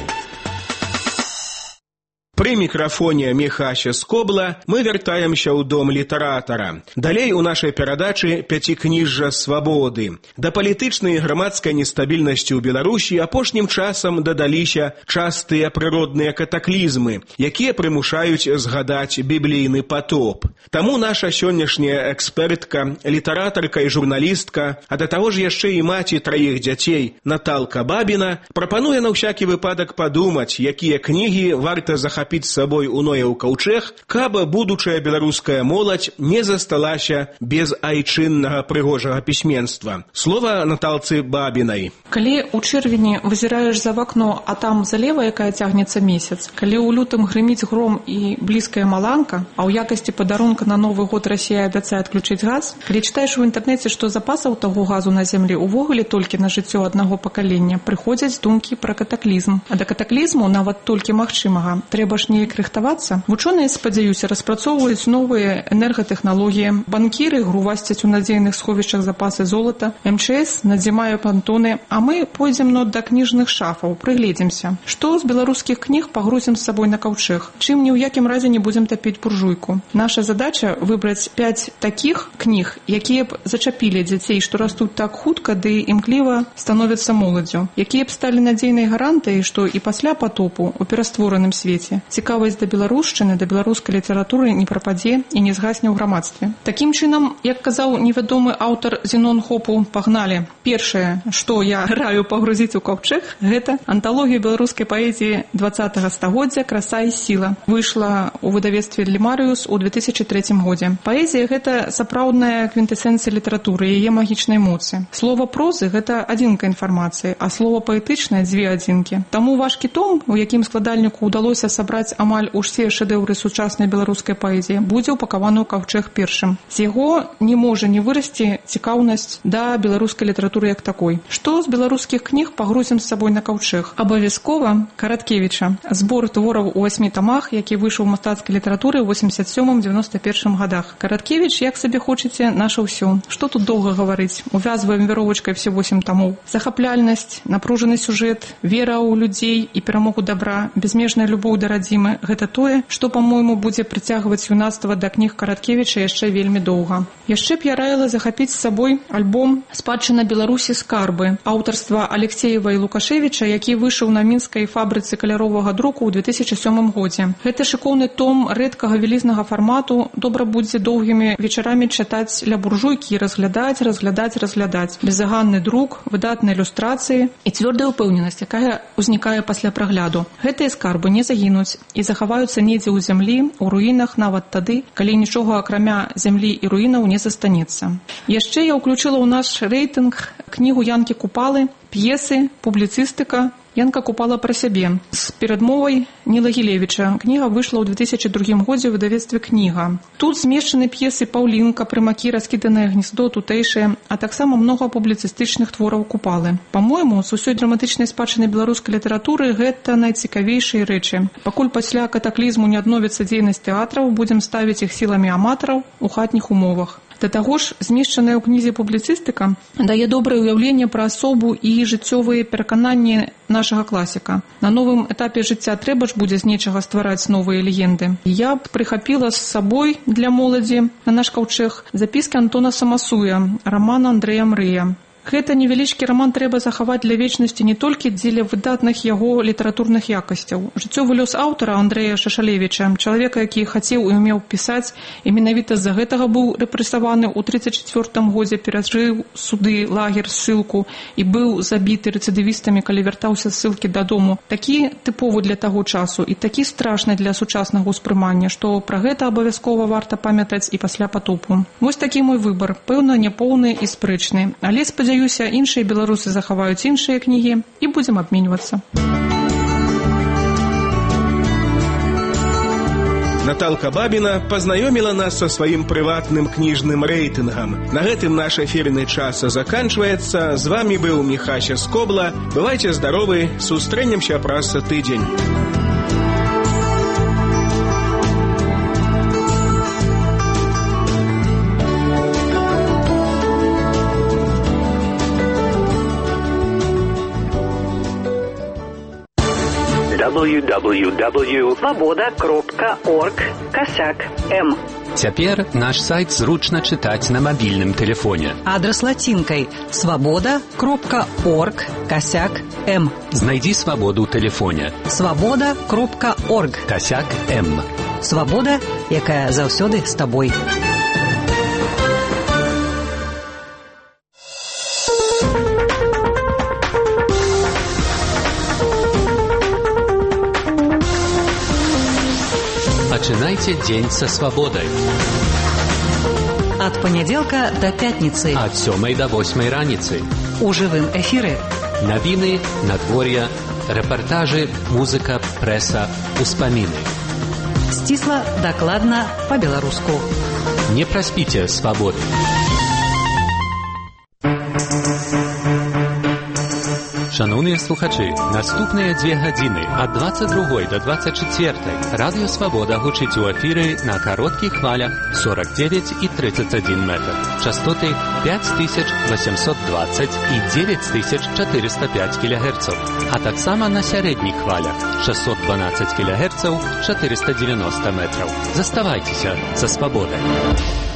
При микрофоне Михася Скобла мы вяртаемся ў дом літаратара. Далей у нашай перадачы пяцікніжжа свабоды. Да палітычнай і грамадскай нестабільнасці ў Беларусі апошнім часам дадаліся частыя прыродныя катаклізмы, якія прымушаюць згадаць біблійны потоп. Таму наша сённяшняя экспертка, літаратарка і журналістка, а да таго ж яшчэ і маці траіх дзяцей Наталка Бабіна прапануе на ўсякі выпадак падумаць, якія кнігі варта захапіць з сабой у Нояў каўчэг, каб будучая беларуская моладзь не засталася без айчыннага прыгожага пісьменства. Слова Наталцы Бабінай. Калі ў чэрвені вызіраеш за вакно, а там залева, якая цягнецца месяц, калі ў лютым грыміць гром і блізкая маланка, а ў якасці падарунка на Новы год Расія абяцае адключыць газ, калі чытаеш у інтэрнэце, што запасаў таго газу на зямлі увогуле толькі на жыццё аднаго пакалення, прыходзяць думкі пра катаклізм. А да катаклізму, нават толькі магчымага, трэба ж неяк рыхтавацца. Вучоныя, спадзяюся, распрацоўваюць новыя энергатэхналогіі, банкіры грувасцяць у надзейных сховішчах запасы золата, эм чэ эс надзімае пантоны, а мы пойдзем но да кніжных шафаў, прыгледзімся. Што з беларускіх кніг пагрузім з сабой на каўчэг? Чым ні ў якім разе не будзем тапіць буржуйку? Наша задача выбраць пяць такіх кніг, якія б зачапілі дзяцей, што растуць так хутка ды імкліва становяцца моладзю, якія б сталі надзейнай гарантыяй, што і пасля потопу у пераствораным свеце цікавасць да беларушчыны, да беларускай літаратуры не прападзе і не згасне ў грамадстве. Такім чынам, як казаў невядомы аўтар Зенон Хопу, пагналі. Першае, што я раю пагрузіць у каўчэг, гэта анталогія беларускай паэзіі двадцатага стагоддзя «Краса і сіла». Выйшла ў выдавецтве «Лімарыус» у две тысячи трэцім годзе. Паэзія – гэта сапраўдная квінтэсенцыя літаратуры, яе магічнай моцы. Слова прозы – гэта адзінка інфармацыі, а слова паэтычнае – дзве адзінкі. Таму важкі том, у якім складальніку ўдалося сабраць амаль усе шэдэўры сучаснай беларускай паэзіі, будзе ўпакаваны ў каўчэг першым. З яго не можа не вырасці цікаўнасць да беларускай літаратуры як такой. Што з беларускіх кніг пагрузім з сабой на каўчэг? Абавязкова Караткевіча. Збор твораў у васьмі тамах, які выйшаў у мастацкай літаратуры ў восемьдесят сёмым — девяносто первым годах. Караткевіч, як сабе хочаце, наша ўсё. Што тут доўга гаварыць? Увязваем веровачкай все восемь тамоў. Захапляльнасць, напружаны сюжэт, вера ў людзей і перамогу добра, безмежная любоў да радзімы – гэта тое, што, па-мойму, будзе прыцягваць юнацтва да кніг Караткевіча яшчэ вельмі доўга. Яшчэ б я раіла захапіць з сабой альбом «Спадчына Беларусі. Скарбы» аўтарства Алексеева і Лукашевіча, які выйшаў на мінскай фабрыцы каляровага друку ў две тысячи сёмым годзе. Гэта шыкоўны том рэдкага вялізнага фармату, добра будзе доўгімі вечарамі чытаць ля буржуйкі, разглядаць, разглядаць, разглядаць. Безаганны друк, выдатныя ілюстрацыі і цвёрдая ўпэўненасць, якая ўзнікае пасля прагляду. Гэтыя скарбы не загінуць і захаваюцца недзе ў зямлі, у руінах нават тады, калі нічога акрамя зямлі і руінаў не застанецца. Яшчэ я ўключыла ў наш рэйтынг кнігу Янкі Купалы, п'есы, публіцыстыка. Янка Купала пра сябе. З перадмовай Ніла Гілевіча. Кніга выйшла ў две тысячи другім годзе ў выдавецтве «Кніга». Тут змешчаны п'есы «Паўлінка», «Прымакі», «Раскіданае гнездо», «Тутэйшае», а таксама многа публіцыстычных твораў Купалы. Па-мойму, з усёй драматычнай спадчыны беларускай літаратуры гэта найцікавейшыя рэчы. Пакуль пасля катаклізму не адновіцца дзейнасць тэатраў, будзем ставіць іх сіламі аматараў у хатніх умовах. Да таго ж, змешчаная ў кнізе публіцыстыка дае добрае ўяўленне пра асобу і жыццёвыя перакананні нашага класіка. На новым этапе жыцця трэба ж будзе з нечага ствараць новыя легенды. Я б прыхапіла з сабой для моладзі на наш каўчэг запіскі Антона Самасуя, раман Андрэя Мрыя. Гэта невялічкі раман трэба захаваць для вечнасці не толькі дзеля выдатных яго літаратурных якасцяў. Жыццёвы лёс аўтара Андрэя Шашалевіча, чалавека, які хацеў і умеў пісаць, і менавіта з-за гэтага быў рэпрэсаваны ў трыццаць чацвёртым годзе, перажыў суды, лагер, ссылку і быў забіты рэцыдывістамі, калі вяртаўся з ссылкі дадому. Такі тыповы для таго часу і такі страшны для сучаснага ўспрымання, што пра гэта абавязкова варта памятаць і пасля патопу. Вось такі мой выбар, пэўна, няпоўны і спрэчны, але спадзяюся, іншыя беларусы захаваюць іншыя кнігі і будзем абменьвацца. Наталка Бабіна пазнаёміла нас са сваім прыватным кніжным рэйтынгам. На гэтым наш эфірны час заканчваецца. З вамі быў Міхася Скобла. Бывайце здаровы, сустрэнемся праз тыдзень. дабл ю дабл ю дабл ю крапка свобода крапка орг косяк эм. Цяпер наш сайт зручна чытаць на мабільным тэлефоне. Адрас лацінкай свобода крапка орг косяк эм. Знайдзі свабоду ў тэлефоне. свобода крапка орг косяк эм. Свабода, якая заўсёды з табой. Пачынайце дзень са свабодай. Ад панядзелка да пятніцы. Ад сёмай да восьмай раніцы. У жывым эфіры. Навіны, надвор'я, рэпартажы, музыка, прэса, успаміны. Сцісла, дакладна, па-беларуску. Не праспіце свабоды. Шановныя слухачы, наступныя дзве гадзіны ад дваццаць другой да дваццаць чацвёртай радыё Свабода гучыць у эфіры на кароткіх хвалях сорок девять і тридцать один метр. Частоты пять тысяч восемьсот двадцать і девять тысяч четыреста пять кілогерцаў, а таксама на сярэдніх хвалях шестьсот двенадцать кілогерцаў, четыреста девяносто метраў. Заставайцеся са Свабодай.